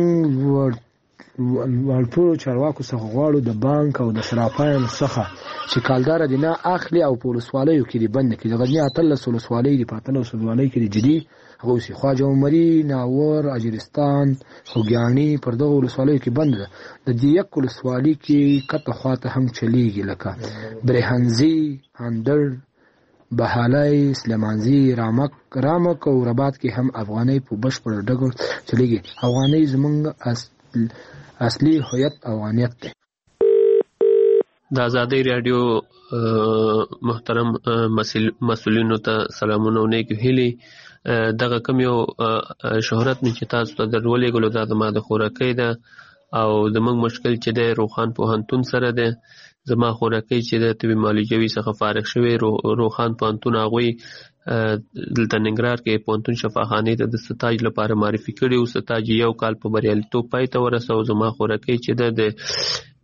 ټولو چارواکو څخه غواړو د بانک او د صرافانو څخه چې کالداره دي نه اخلي او په ولسوالیو کې دي بند کړي. د غزني اتلس ولسوالۍ دي، په اتلس ولسوالۍ کې دي جدي هغه اوسي خواجه عمري، ناور، اجرستان، خوږیاڼي پر دغه ولسوالیو کې بند ده. د دې یک ولسوالۍ کې کته خواته هم چلیږي لکه برهنزي، هندر، بهالای، سلیمانزي، رامک رامک او رباط کې هم افغانۍ په بشپړ ډول چلیږي. افغانۍ زمونږ اصلي هویت افغانیت دی. د ازادۍ راډیو محترم مسؤلینو ته سلامونه او نیک هیلې. دغه کم یو شهرت مې چې تاسو ته درولېږلو دا زما د خوراکۍ ده او زموږ مشکل چې دی روخان پوهنتون سره دی. زما خوراکۍ چې د طب معالجوي څخه فارغ شوی روخان پوهنتون هغوی دلته ننګرهار کې پوهنتون شفاخانې ته د ستاج لپاره معرفي کړي او ستاج یو کال په بریالیتوب پای ته ورسو. زما خوراکۍ چې ده د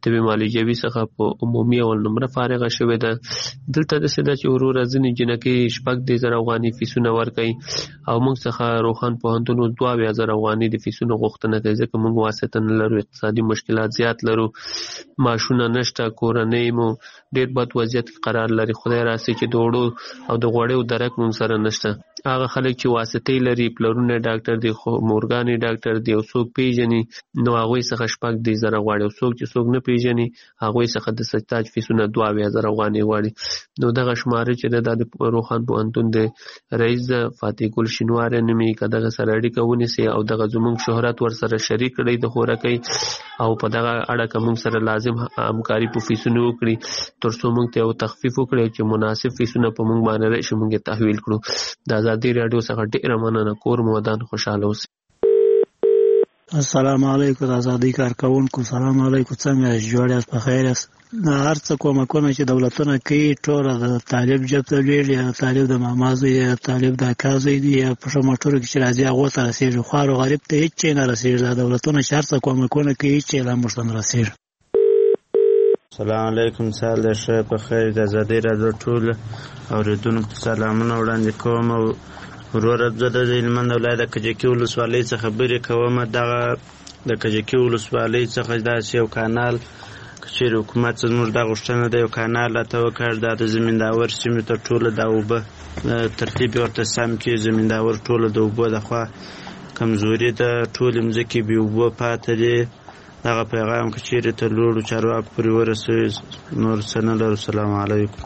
طبي معالجوي څخه په عمومي او نمره فارغه شوې ده. دلته د سده چې وروره ځینې جنکې شپږ دې زره افغاني فیسونه ورکوي او موږ څخه روخان پوهنتون دوه اویا زره افغاني د فیسونو غوښتنه کوي ځکه موږ واسطه نه لرو، اقتصادي مشکلات زیات لرو، معاشونه نشته، کورنۍ مو ډېر بد وضعیت کې قرار لري. خدای راسي چې د وړو او د غوړیو درک موږ سره نشته. هغه خلک چې واسطې لري، پلرونه ډاکټر دی، خو مورګانې ډاکټر دی او څوک پیژني نو هغوی څخه شپږ دې زره غواړي او څوک چې څوک نه پیژني هغوی څخه د سجتاج فیسونه دوه اویا زره افغانۍ غواړي. نو دغه شماره چې ده دا د روخان پوهنتون د رئیس ده فاتح ګل شینواری نومېږي. که دغه سره اړیکه ونیسي او دغه زموږ شهرت ورسره شریک کړئ د خوراکۍ او په دغه اړه که موږ سره لازم همکاري په فیسونو وکړي تر څو موږ ته یو تخفیف وکړي چې مناسب فیسونه په موږ باندې راشي موږ یې تحویل کړو. د ازادي راډیو څخه ډېره مننه. کور مو ودان خوشحاله اوسئ. السلام علیکم. د ازادۍ کارکوونکو سلام علیکم. څنګه یاست؟ جوړ یاست؟ په خیر یاست؟ هر څه کومکونه چې دولتونه کوي ټوله د طالب جب ته لویږي، یا طالب د ماما زوی یا طالب د اکا زوی دي یا په ښه موټرو کې چې راځي هغو ته رسېږي. خوار او غریب ته هېڅ شی نه رسېږي. دا دولتونه چې هر څه کومکونه کوي هېڅ شی لا موږ ته نه رسېږي. السلام علیکم. سهار د ښه په خیر. د ازادۍ راډیو ټول اورېدونکو ته سلامونه وړاندې کوم. او وروره زه د هلمند ولایت د کجکي ولسوالۍ څخه خبرې کوم. دغه د کجکي ولسوالۍ څخه داسې یو کانال که چېرې حکومت زموږ دا غوښتنه ده یو کانال راته وکړ، دا د زمینداور سیمې ته ټوله دا اوبه ترتیب ورته سم کړي. زمینداور ټوله د اوبو د خوا کمزوري ده، ټولې مځکې بې اوبو پاتې دي. دغه پیغام که چېرې تر لوړو چارواکو پورې ورسوي نور څه نه لرو. السلام علیکم.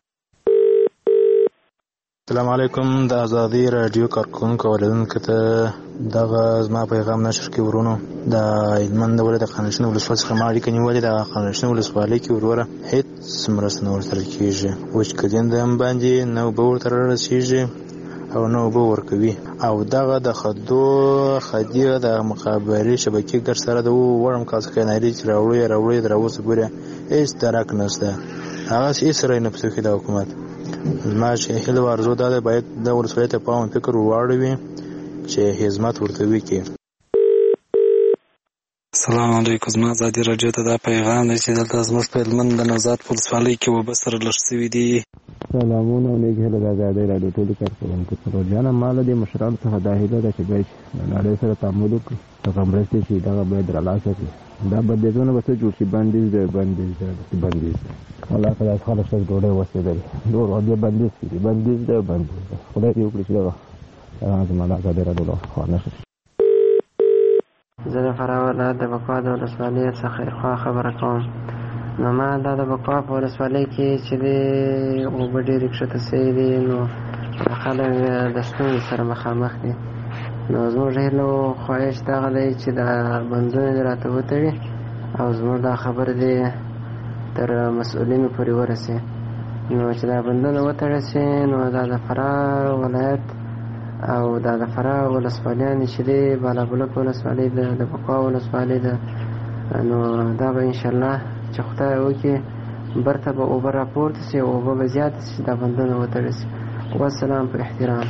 السلام علیکم. د ازادۍ راډیو کارکوونکو اوریدونکو ته دغه زما پیغام نشر کې ورونو د هلمند ولایت د خانشین ولسوالۍ څخه ما اړیکه نیولې. د خانشین ولسوالۍ کې وروره هېڅ مرسته نه ورسره کېږي. وچکدین د هم باندې نه اوبه ورته رارسېږي او نه اوبه ورکوي. او دغه د خدو خدي د مخابرې شبکې ګډ سره د وړم کال څخه ناري چې راوړو یې راوړو یې تر اوسه پورې هېڅ درک نشته. هغسې هېڅ سره یې نه پسې د حکومت. زما چې هیله او ارزو دا ده باید د ولسوالۍ ته پام او فکر واړوي چې خدمت ورته وکړي. السلام علیکم. زما ازادي راډیو ته دا پیغام دی چې دلته زموږ په هلمند د نوزاد په ولسوالۍ کې اوبه سره لږ شوي دي. سلامونه او نیک هیله د ازادۍ راډیو ټولو کارکوونکو څخه. جانه ما له دې مشرانو څخه دا هیله ده چې باید د نړۍ سره تعامل وکړي، دغه مرستې چې دغه باید رالاسه کړي. دا بندیزونه به څه جوړ شي؟ بندیز دی بندیز دی بندیز دی الله تعالی خلک ته ډوډۍ وسېدلې نور دې بندیز کړي. بندیز دی بندیز دی. خدای دې وکړي چې دغه زما د ازادۍ راډیو له خوا نشر شي. زه د فراه ولایت د بکوا د ولسوالۍ څخه خیرخوا خبره کوم. نو ما دا د بکوا په ولسوالۍ کې چې د اوبه ډېرې کښته سوي دي نو خلک د ستونزې سره مخامخ دي. نو زموږ هیله او خواهش دغه دی چې دا بندونه دې راته وتړي او زموږ دا خبره دې تر مسؤلینو پورې ورسي. نو چې دا بندونه وتړل سي نو دا د فراه ولایت او دا د فراه ولسوالیانې چې دی بالابلوک ولسوالۍ ده، د بکوا ولسوالۍ ده، نو دا به انشاءالله چې خدای وکړي برته به اوبه راپورته سي او اوبه به زیاته سي چې دا بندونه وتړل سي. والسلام په احترام.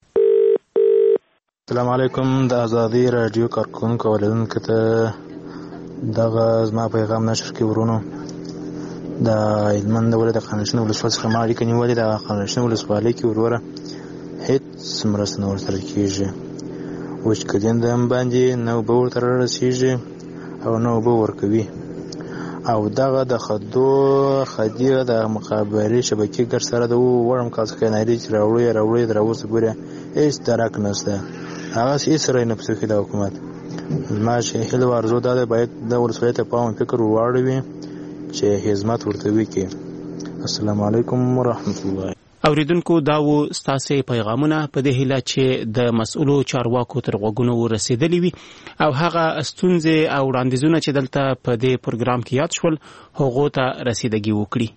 السلام علیکم. د ازادۍ راډیو کارکوونکو اوریدونکو ته دغه زما پیغام نشر کې ورونو د هلمند ولایت د خانشین ولسوالۍ څخه ما اړیکه نیولې. د خانشین ولسوالۍ کې وروره هېڅ مرسته نه ورسره کېږي. وچکدین د هم باندې نه اوبه ورته رارسېږي او نه اوبه ورکوي. او دغه د خدو خدي د مخابرې شبکې ګډ سره د وړم کال څخه ناري چې راوړو یې راوړو یې تر اوسه پورې هېڅ درک نشته. هغسې هېڅ سره یې نه پسې د حکومت. زما چې هیله او ارزو دا ده باید د ولسوالۍ ته پام او فکر واړوي چې خدمت ورته وکړي. السلام علیکم ورحمت الله. اوریدونکو دا و ستاسې پیغامونه په دې هیله چې د مسؤلو چارواکو تر غوږونو ورسېدلي وي او هغه ستونزې او وړاندیزونه چې دلته په دې پروګرام کې یاد شول هغو ته رسیدګي وکړي.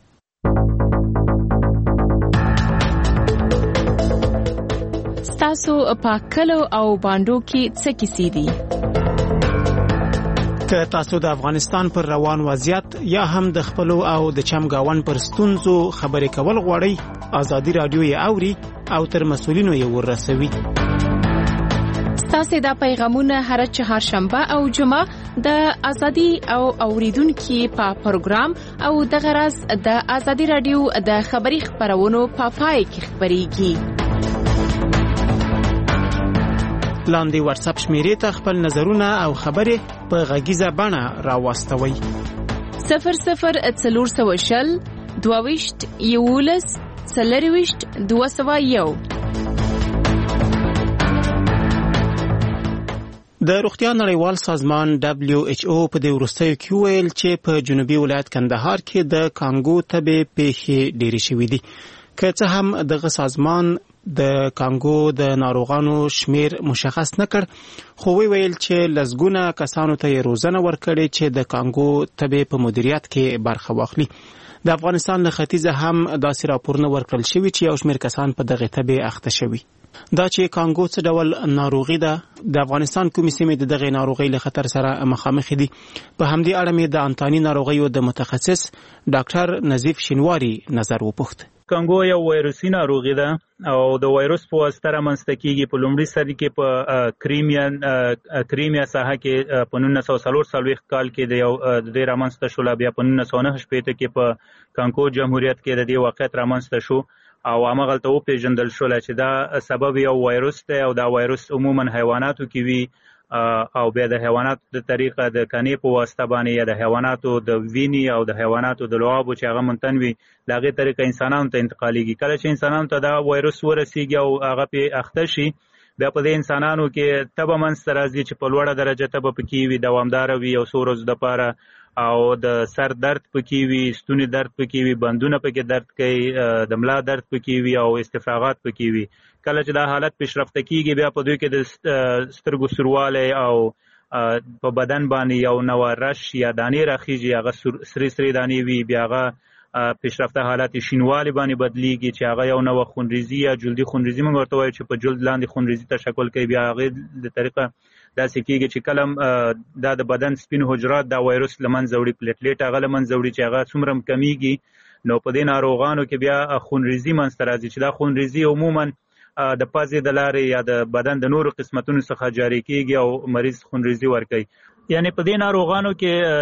ستاسو په کلو او باندو کې څه کیسې دي؟ که تاسو د افغانستان پر روان وضعیت یا هم د خپلو او د چمګاون پر ستونزو خبرې کول غواړئ، ازادي راډیو یې اوري او تر مسؤلینو یې ورسوي. تاسو دا پیغامونه هر چهارشنبه او جمعه د ازادي او اوریدونکو په پروګرام او د غرض د ازادي رادیو د خبري خبرونو په پای کې خبريږي. لاندې واتس اپ شمیرې ته خپل نظرونه او خبرې په غږیزه بڼه راوستوي. صفر صفر څلور سوه شل دوه ویشت یولس څلور ویشت دوه سوه یو. د روغتیا نړیوال سازمان دبلیو ایچ او په دې وروستیو کې ویل چې په جنوبي ولایت کندهار کې د کانګو تبې پیښې ډېرې شوې دي. که څه هم دغه سازمان د کانګو د ناروغانو شمیر مشخص نه کړ، خو ویل چې لسګونه کسانو ته یې روزنه ورکړې چې د کانګو تبې په مدیریت کې برخه واخلي. د افغانستان له ختیځه هم داسې راپورونه ورکړل شوي چې یو شمیر کسان په دغه تبې اخته شوي. دا چې کانګو څه ډول ناروغي ده، د افغانستان کومې سیمې د دغه ناروغۍ له خطر سره مخامخ دي، په همدې اړه مې د انتاني ناروغیو د متخصص ډاکټر نظیف شینواری نظر وپوښت. کانګو یو وایروسي ناروغي ده او د وایروس په واسطه رامنځته کیږي. په لومړي سر کې په کریمیا کریمیا ساحه کې په نولس سوه څلور څلوېښت کال کې د یو د دې رامنځته شو، بیا په نولس سوه نهه شپېته کې په کانګو جمهوریت کې د دې واقعیت رامنځته شو او همغلته وپېژندل شول چې دا سبب یو وایروس دی او دا وایروس عموما حیواناتو کې وي او بیا د حیواناتو د طریقه د کنې په واسطه باندې یا د حیواناتو د وینې او د حیواناتو د لعابو چې هغه منتن وي د هغې طریقه انسانانو ته انتقالیږي. کله چې انسانانو ته دا وایروس ورسیږي او هغه پې اخته شي، بیا په دې انسانانو کې تبه منځته راځي چې په لوړه درجه تبه پکې وي، دوامداره وي او څو ورځو دپاره، او د سر درد پکې وي، ستوني درد پکې وي، بندونه پکې درد کوي، د ملا درد پکې وي او استفراغات پکې وي. کله چې دا حالت پیشرفته کیږي، بیا په دوی کې د سترګو سوروالی او په بدن باندې یو نوع رش یا دانې راخیږي، هغه سرې سرې دانې وي، بیا هغه پیشرفته حالت شینوالي باندې بدلیږي چې هغه یو نوع خونریزي یا جلدي خونریزي موږ ورته وایو چې په جلد لاندې خونریزي تشکل کوي. بیا هغې د طریقه داسې کېږي چې کله دا د بدن سپین حجرات دا وایروس له منځه وړي، پلیټلیټ هغه له منځه وړي چې هغه څومره کمیږي، نو په دې ناروغانو کې بیا خونریزي منځته راځي چې دا خونریزي عموما د پزې د لارې یا د بدن د نورو قسمتونو څخه جاری کېږي او مریض خونریزي ورکوي. یعنی په دې ناروغانو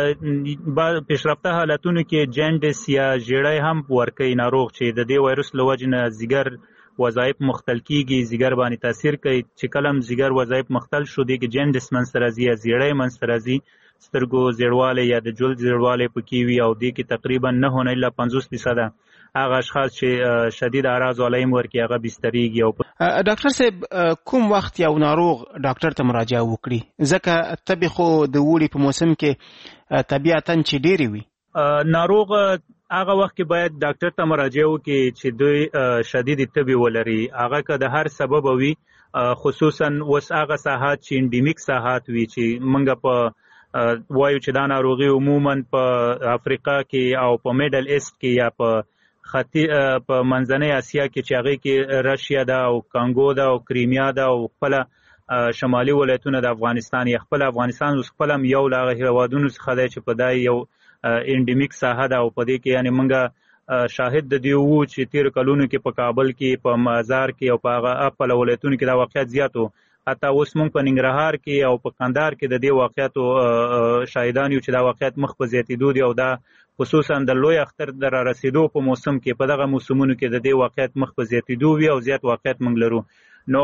کې پیشرفته حالتونو کې جنډس یا ژیړی هم ورکوي ناروغ چې د دې وایروس له وجې نه ځیګر وظایف مختل کیږي، ځیګر باندې تاثیر کوي. چې کله هم ځیګر وظایف مختل شو، دې کې جنډس منځته راځي یا ژیړی منځته راځي، سترګو زیړوالی یا د جلد زیړوالی پکې وي او دې کې تقریبا نه نه الا پنځوس فیصده هغه اشخاص چې شدید اعراض علایم ورکړي هغه بستریږي. او ډاکټر صاحب کوم وخت یو ناروغ ډاکټر ته مراجعه وکړي؟ ځکه تبې خو د اوړي په موسم کې طبیعتاً چې ډېرې وي. ناروغ هغه وخت کې باید ډاکټر ته مراجعه وکړي چې دوی شدید تبې ولري. هغه که د هر سبب وي، خصوصا اوس هغه ساحات چې انډیمیک ساحات وي چې موږ په وایو چې دا ناروغي عموما په افریقا کې او په میډل ایسټ کې یا په خطي په منځنۍ اسیا کې چې هغې کې رشیا ده او کانګو ده او کریمیا ده او خپله شمالي ولایتونه د افغانستان یا خپل افغانستان اوس خپل هم یو له هغه هېوادونو څخه دی چې په دا یو انډیمیک ساحه ده او په دې کې یعنې موږ شاهد د دې وو چې تېرو کلونو کې په کابل کې، په مزار کې او په هغه اپل ولایتونو کې دا واقعیت زیات و. حتی اوس موږ په ننګرهار کې او په کندهار کې د دې واقعیتو شاهدان یو چې دا واقعیت مخ په زیاتېدو دي او دا خصوصا د لوی اختر د را رسیدو په موسم کې په دغه موسمونو کې د دې واقعیت مخ په زیاتېدو وي او زیات واقعیت موږ لرو. نو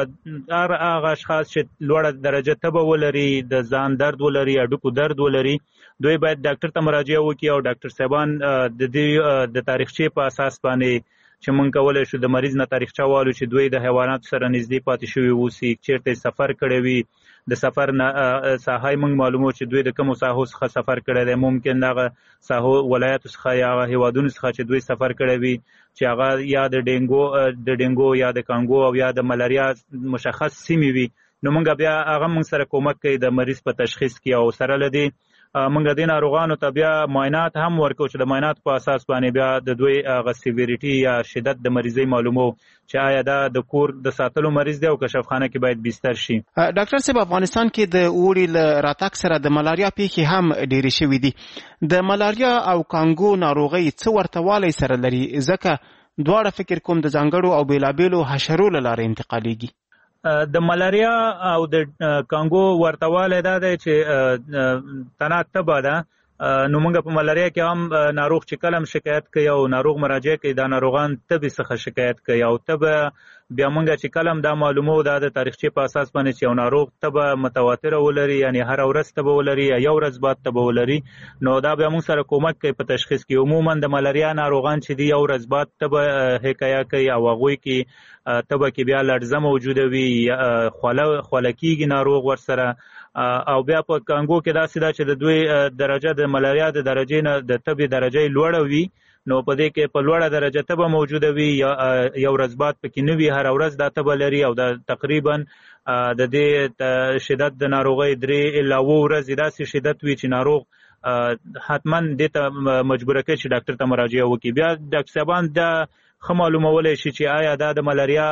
هغه اشخاص چې لوړه درجه تبه ولري، د ځان درد ولري، هډوکو درد ولري، دوی باید ډاکټر ته مراجعه وکړي او ډاکټر صاحبان د دې د تاریخچې په اساس باندې چې موږ کولی شو د مریض نه تاریخچه والو چې دوی د حیواناتو سره نږدې پاتې شوي اوسي، چېرته سفر کړی وي، د سفر نه ساحه موږ معلومو چې دوی د کومو ساحو څخه سفر کړی دی. ممکن دغه ساحو ولایاتو څخه یا هغه هېوادونو څخه چې دوی سفر کړی وي چې هغه یا د ډینګو د ډینګو یا د کانګو او یا د ملاریا مشخص سیمې وي، نو موږ بیا هغه موږ سره کومک کوي د مریض په تشخیص کې او سره له دې موږ د ناروغانو ته بیا معاینات هم ورکو چې د معاینات په اساس باندې بیا د دوی هغه سیویریټي یا شدت د مریضۍ معلومو چې آیا دا د کور د ساتلو مریض دی او کشفخانه کې باید بستر شي. ډاکټر صاحب، افغانستان کې د اوړي له راتګ سره د ملاریا پیښې هم ډېرې شوي دي. د ملاریا او کانګو ناروغۍ څه ورته والی سره لري؟ ځکه دواړه فکر کوم د ځانګړو او بېلابېلو حشرو له لارې انتقالیږي. د ملاریا او د کانګو ورتواله دا دی چې تنه تبه ده. نو موږ په ملاریا کې هم ناروغ چې کلم شکایت کوي او ناروغ مراجعه کوي دا ناروغان تبې څخه شکایت کوي او تبه بیا موږ چې کلم دا معلومو دا د تاریخچې په اساس باندې چې یو ناروغ تبه متواتره ولري یعنی هر ورځ تبه ولري یا یو ورځ بعد تبه ولري نو دا بیا موږ سره کومک کوي په تشخیص کې. عموما د ملاریا ناروغان چې دی یو ورځ بعد تبه حکایه کوي او هغوی کې تبه کې بیا لړزه موجوده وي خوله خوله کېږي ناروغ ورسره او بیا په کانګو کې داسې ده چې د دوی درجه د ملاریا د درجې نه د تبې درجه لوړه وي نو په دې کې په لوړه درجه تبه موجوده وي یو ورځ بعد پکې نه وي هر ورځ دا تبه لري او دا تقریبا د دې شدت د ناروغۍ درې الا اووه ورځې داسې شدت وي چې ناروغ حتما دې ته مجبوره کوي چې ډاکټر ته مراجعه وکړي. بیا ډاکټر صاحبان دا ښه معلومولی شي چې آیا دا د ملاریا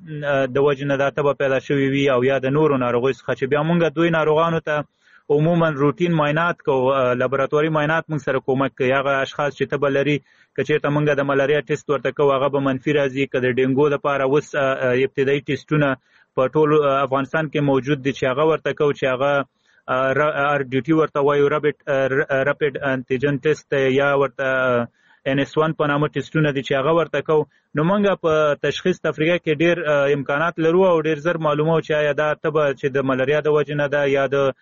د وجې نه دا تبه پیدا شوې وي او یا د نورو ناروغیو څخه چې بیا موږ دوی ناروغانو ته عموما روټین معاینات کوو لابراتواري معاینات موږ سره کومک کوي. هغه اشخاص چې تبه لري که چېرته موږ د ملاریا ټیسټ ورته کوو هغه به منفي راځي. که د ډینګو لپاره اوس ابتدایي ټیسټونه په ټول افغانستان کې موجود دي چې هغه ورته کوو چې هغه ار ډي ټي ورته وایو رپیډ انټیجن ټیسټ یا ورته ان اس ون په نامه ټیسټونه دي چې هغه ورته کوو. نو موږ په تشخیص تفریقه کې ډېر امکانات لرو او ډېر زر معلومو چې آیا دا تبه چې د ملاریا د وجې نه ده یا د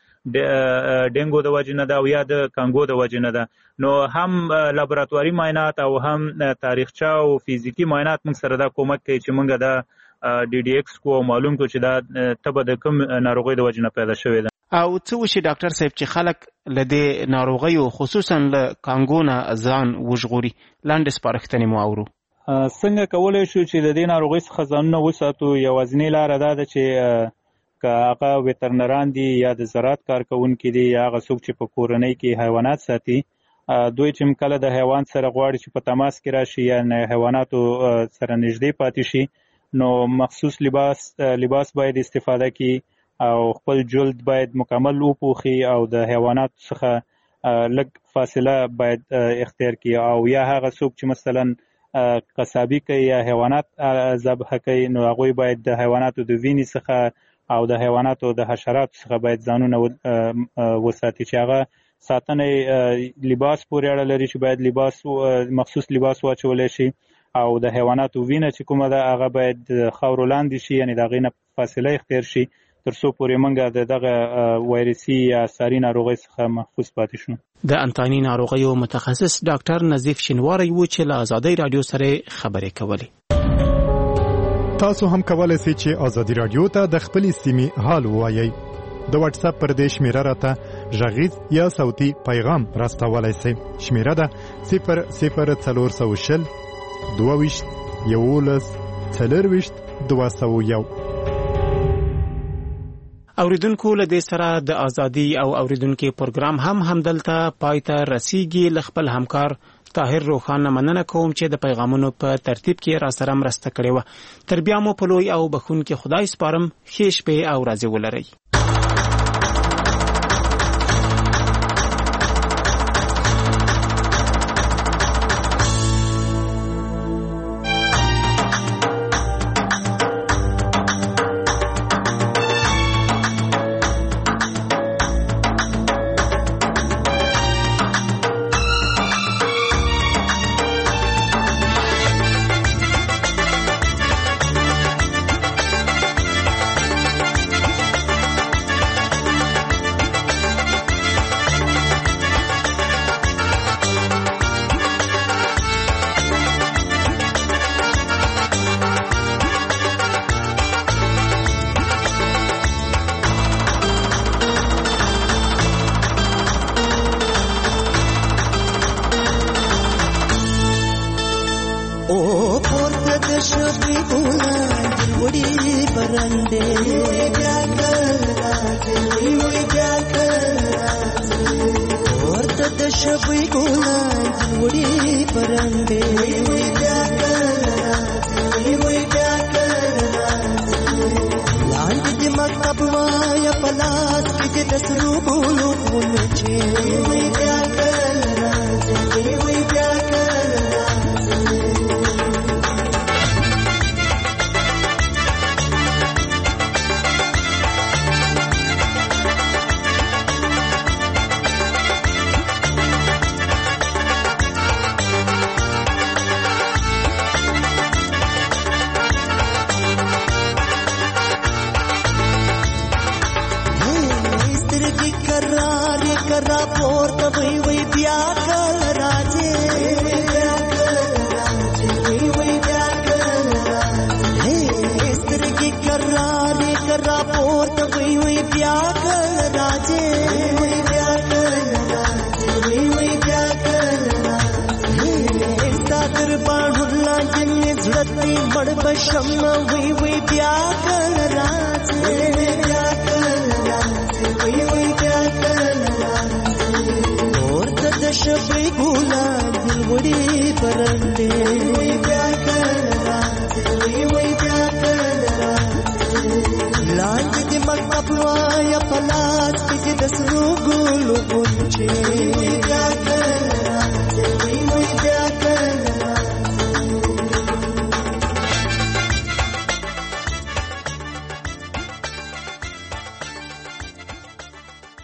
ډینګو د وجې نه ده او یا د کانګو د وجې نه ده. نو هم لابراتواري معاینات او هم تاریخچه او فیزیکي معاینات موږ سره دا کومک کوي چې موږ دا ډي ډي ایکس کو معلوم کړو چې دا تبه د کوم ناروغۍ د وجې نه پیدا شوې ده. او څه وشي ډاکټر صاحب چې خلک له دې ناروغیو خصوصا له کانګو نه ځان وژغوري؟ لاندې سپارښتنې مو اورو. څنګه کولی شو چې د دې ناروغۍ څخه ځانونه وساتو؟ یوازینۍ لاره دا ده چې که هغه ویترنران دي یا د زراعت کارکوونکي دي یا هغه څوک چې په کورنۍ کې حیوانات ساتي دوی چې کله د حیوان سره غواړي چې په تماس کې راشي یا حیواناتو سره نږدې پاتې شي نو مخصوص لباس لباس باید استفاده کړي او خپل جلد باید مکمل وپوښي او د حیوانات څخه لږ فاصله باید اختیار کړي. او یا هغه څوک چې مثلا قصابي کوي یا حیوانات ذبح کوي نو هغوی باید د حیواناتو د وینې څخه او د حیواناتو د حشراتو څخه باید ځانونه وساتي چې هغه ساتنې لباس پورې اړه لري چې باید لباس مخصوص لباس واچولی شي او د حیواناتو وینه چې کومه ده هغه باید خاورو لاندې شي یعنی د هغې نه فاصله اختیار شي تر څو پورې موږ د دغه وایرسي یا ساري ناروغۍ څخه محفوظ پاتې شو. د انتاني ناروغیو متخصص ډاکټر نظیف شینواری و چې له ازادۍ رادیو سره خبرې کولې. تاسو هم کولای شئ چې ازادي رادیو ته د خپلې سیمې حال ووایئ. د واتس اپ پر دې شمیره راته غږیز یا صوتي پیغام راستولای شئ. شمیره ده صفر صفر څلور سوه شل دوه ویشت یولس څلرویشت دوه سوه یو. اوریدونکو له دې سره د ازادي او اوریدونکو پروګرام هم همدلته پای ته رسیږي. له خپل همکار طاهر روخان مننه کوم چې د پیغامونو په ترتیب کې را سره مرسته کړې وه. تر بیا مو په لوی او بخښونکي خدای سپارم. ښې شپې او ورځې ولرئ. سترګې کرارې کرا پورته وی وی بیا کله راځې وی وی بیا کله راځې سترګې کرارې کرا پورته وی وی بیا کله راځې وی بیا کله راځې وی وی بیا کله راځې ستا تر باڼو لاندې مې زړه ته مړ بشم وی وی بیا کله راځې بیا کله راځې وی وی بیا کله راځې اورته د شپې ګلاب وړي پرندې وی بیا کله راځې وی وی بیا کله راځې لاندې د مکتب وایا په لاس کې د سرو ګلو غونچې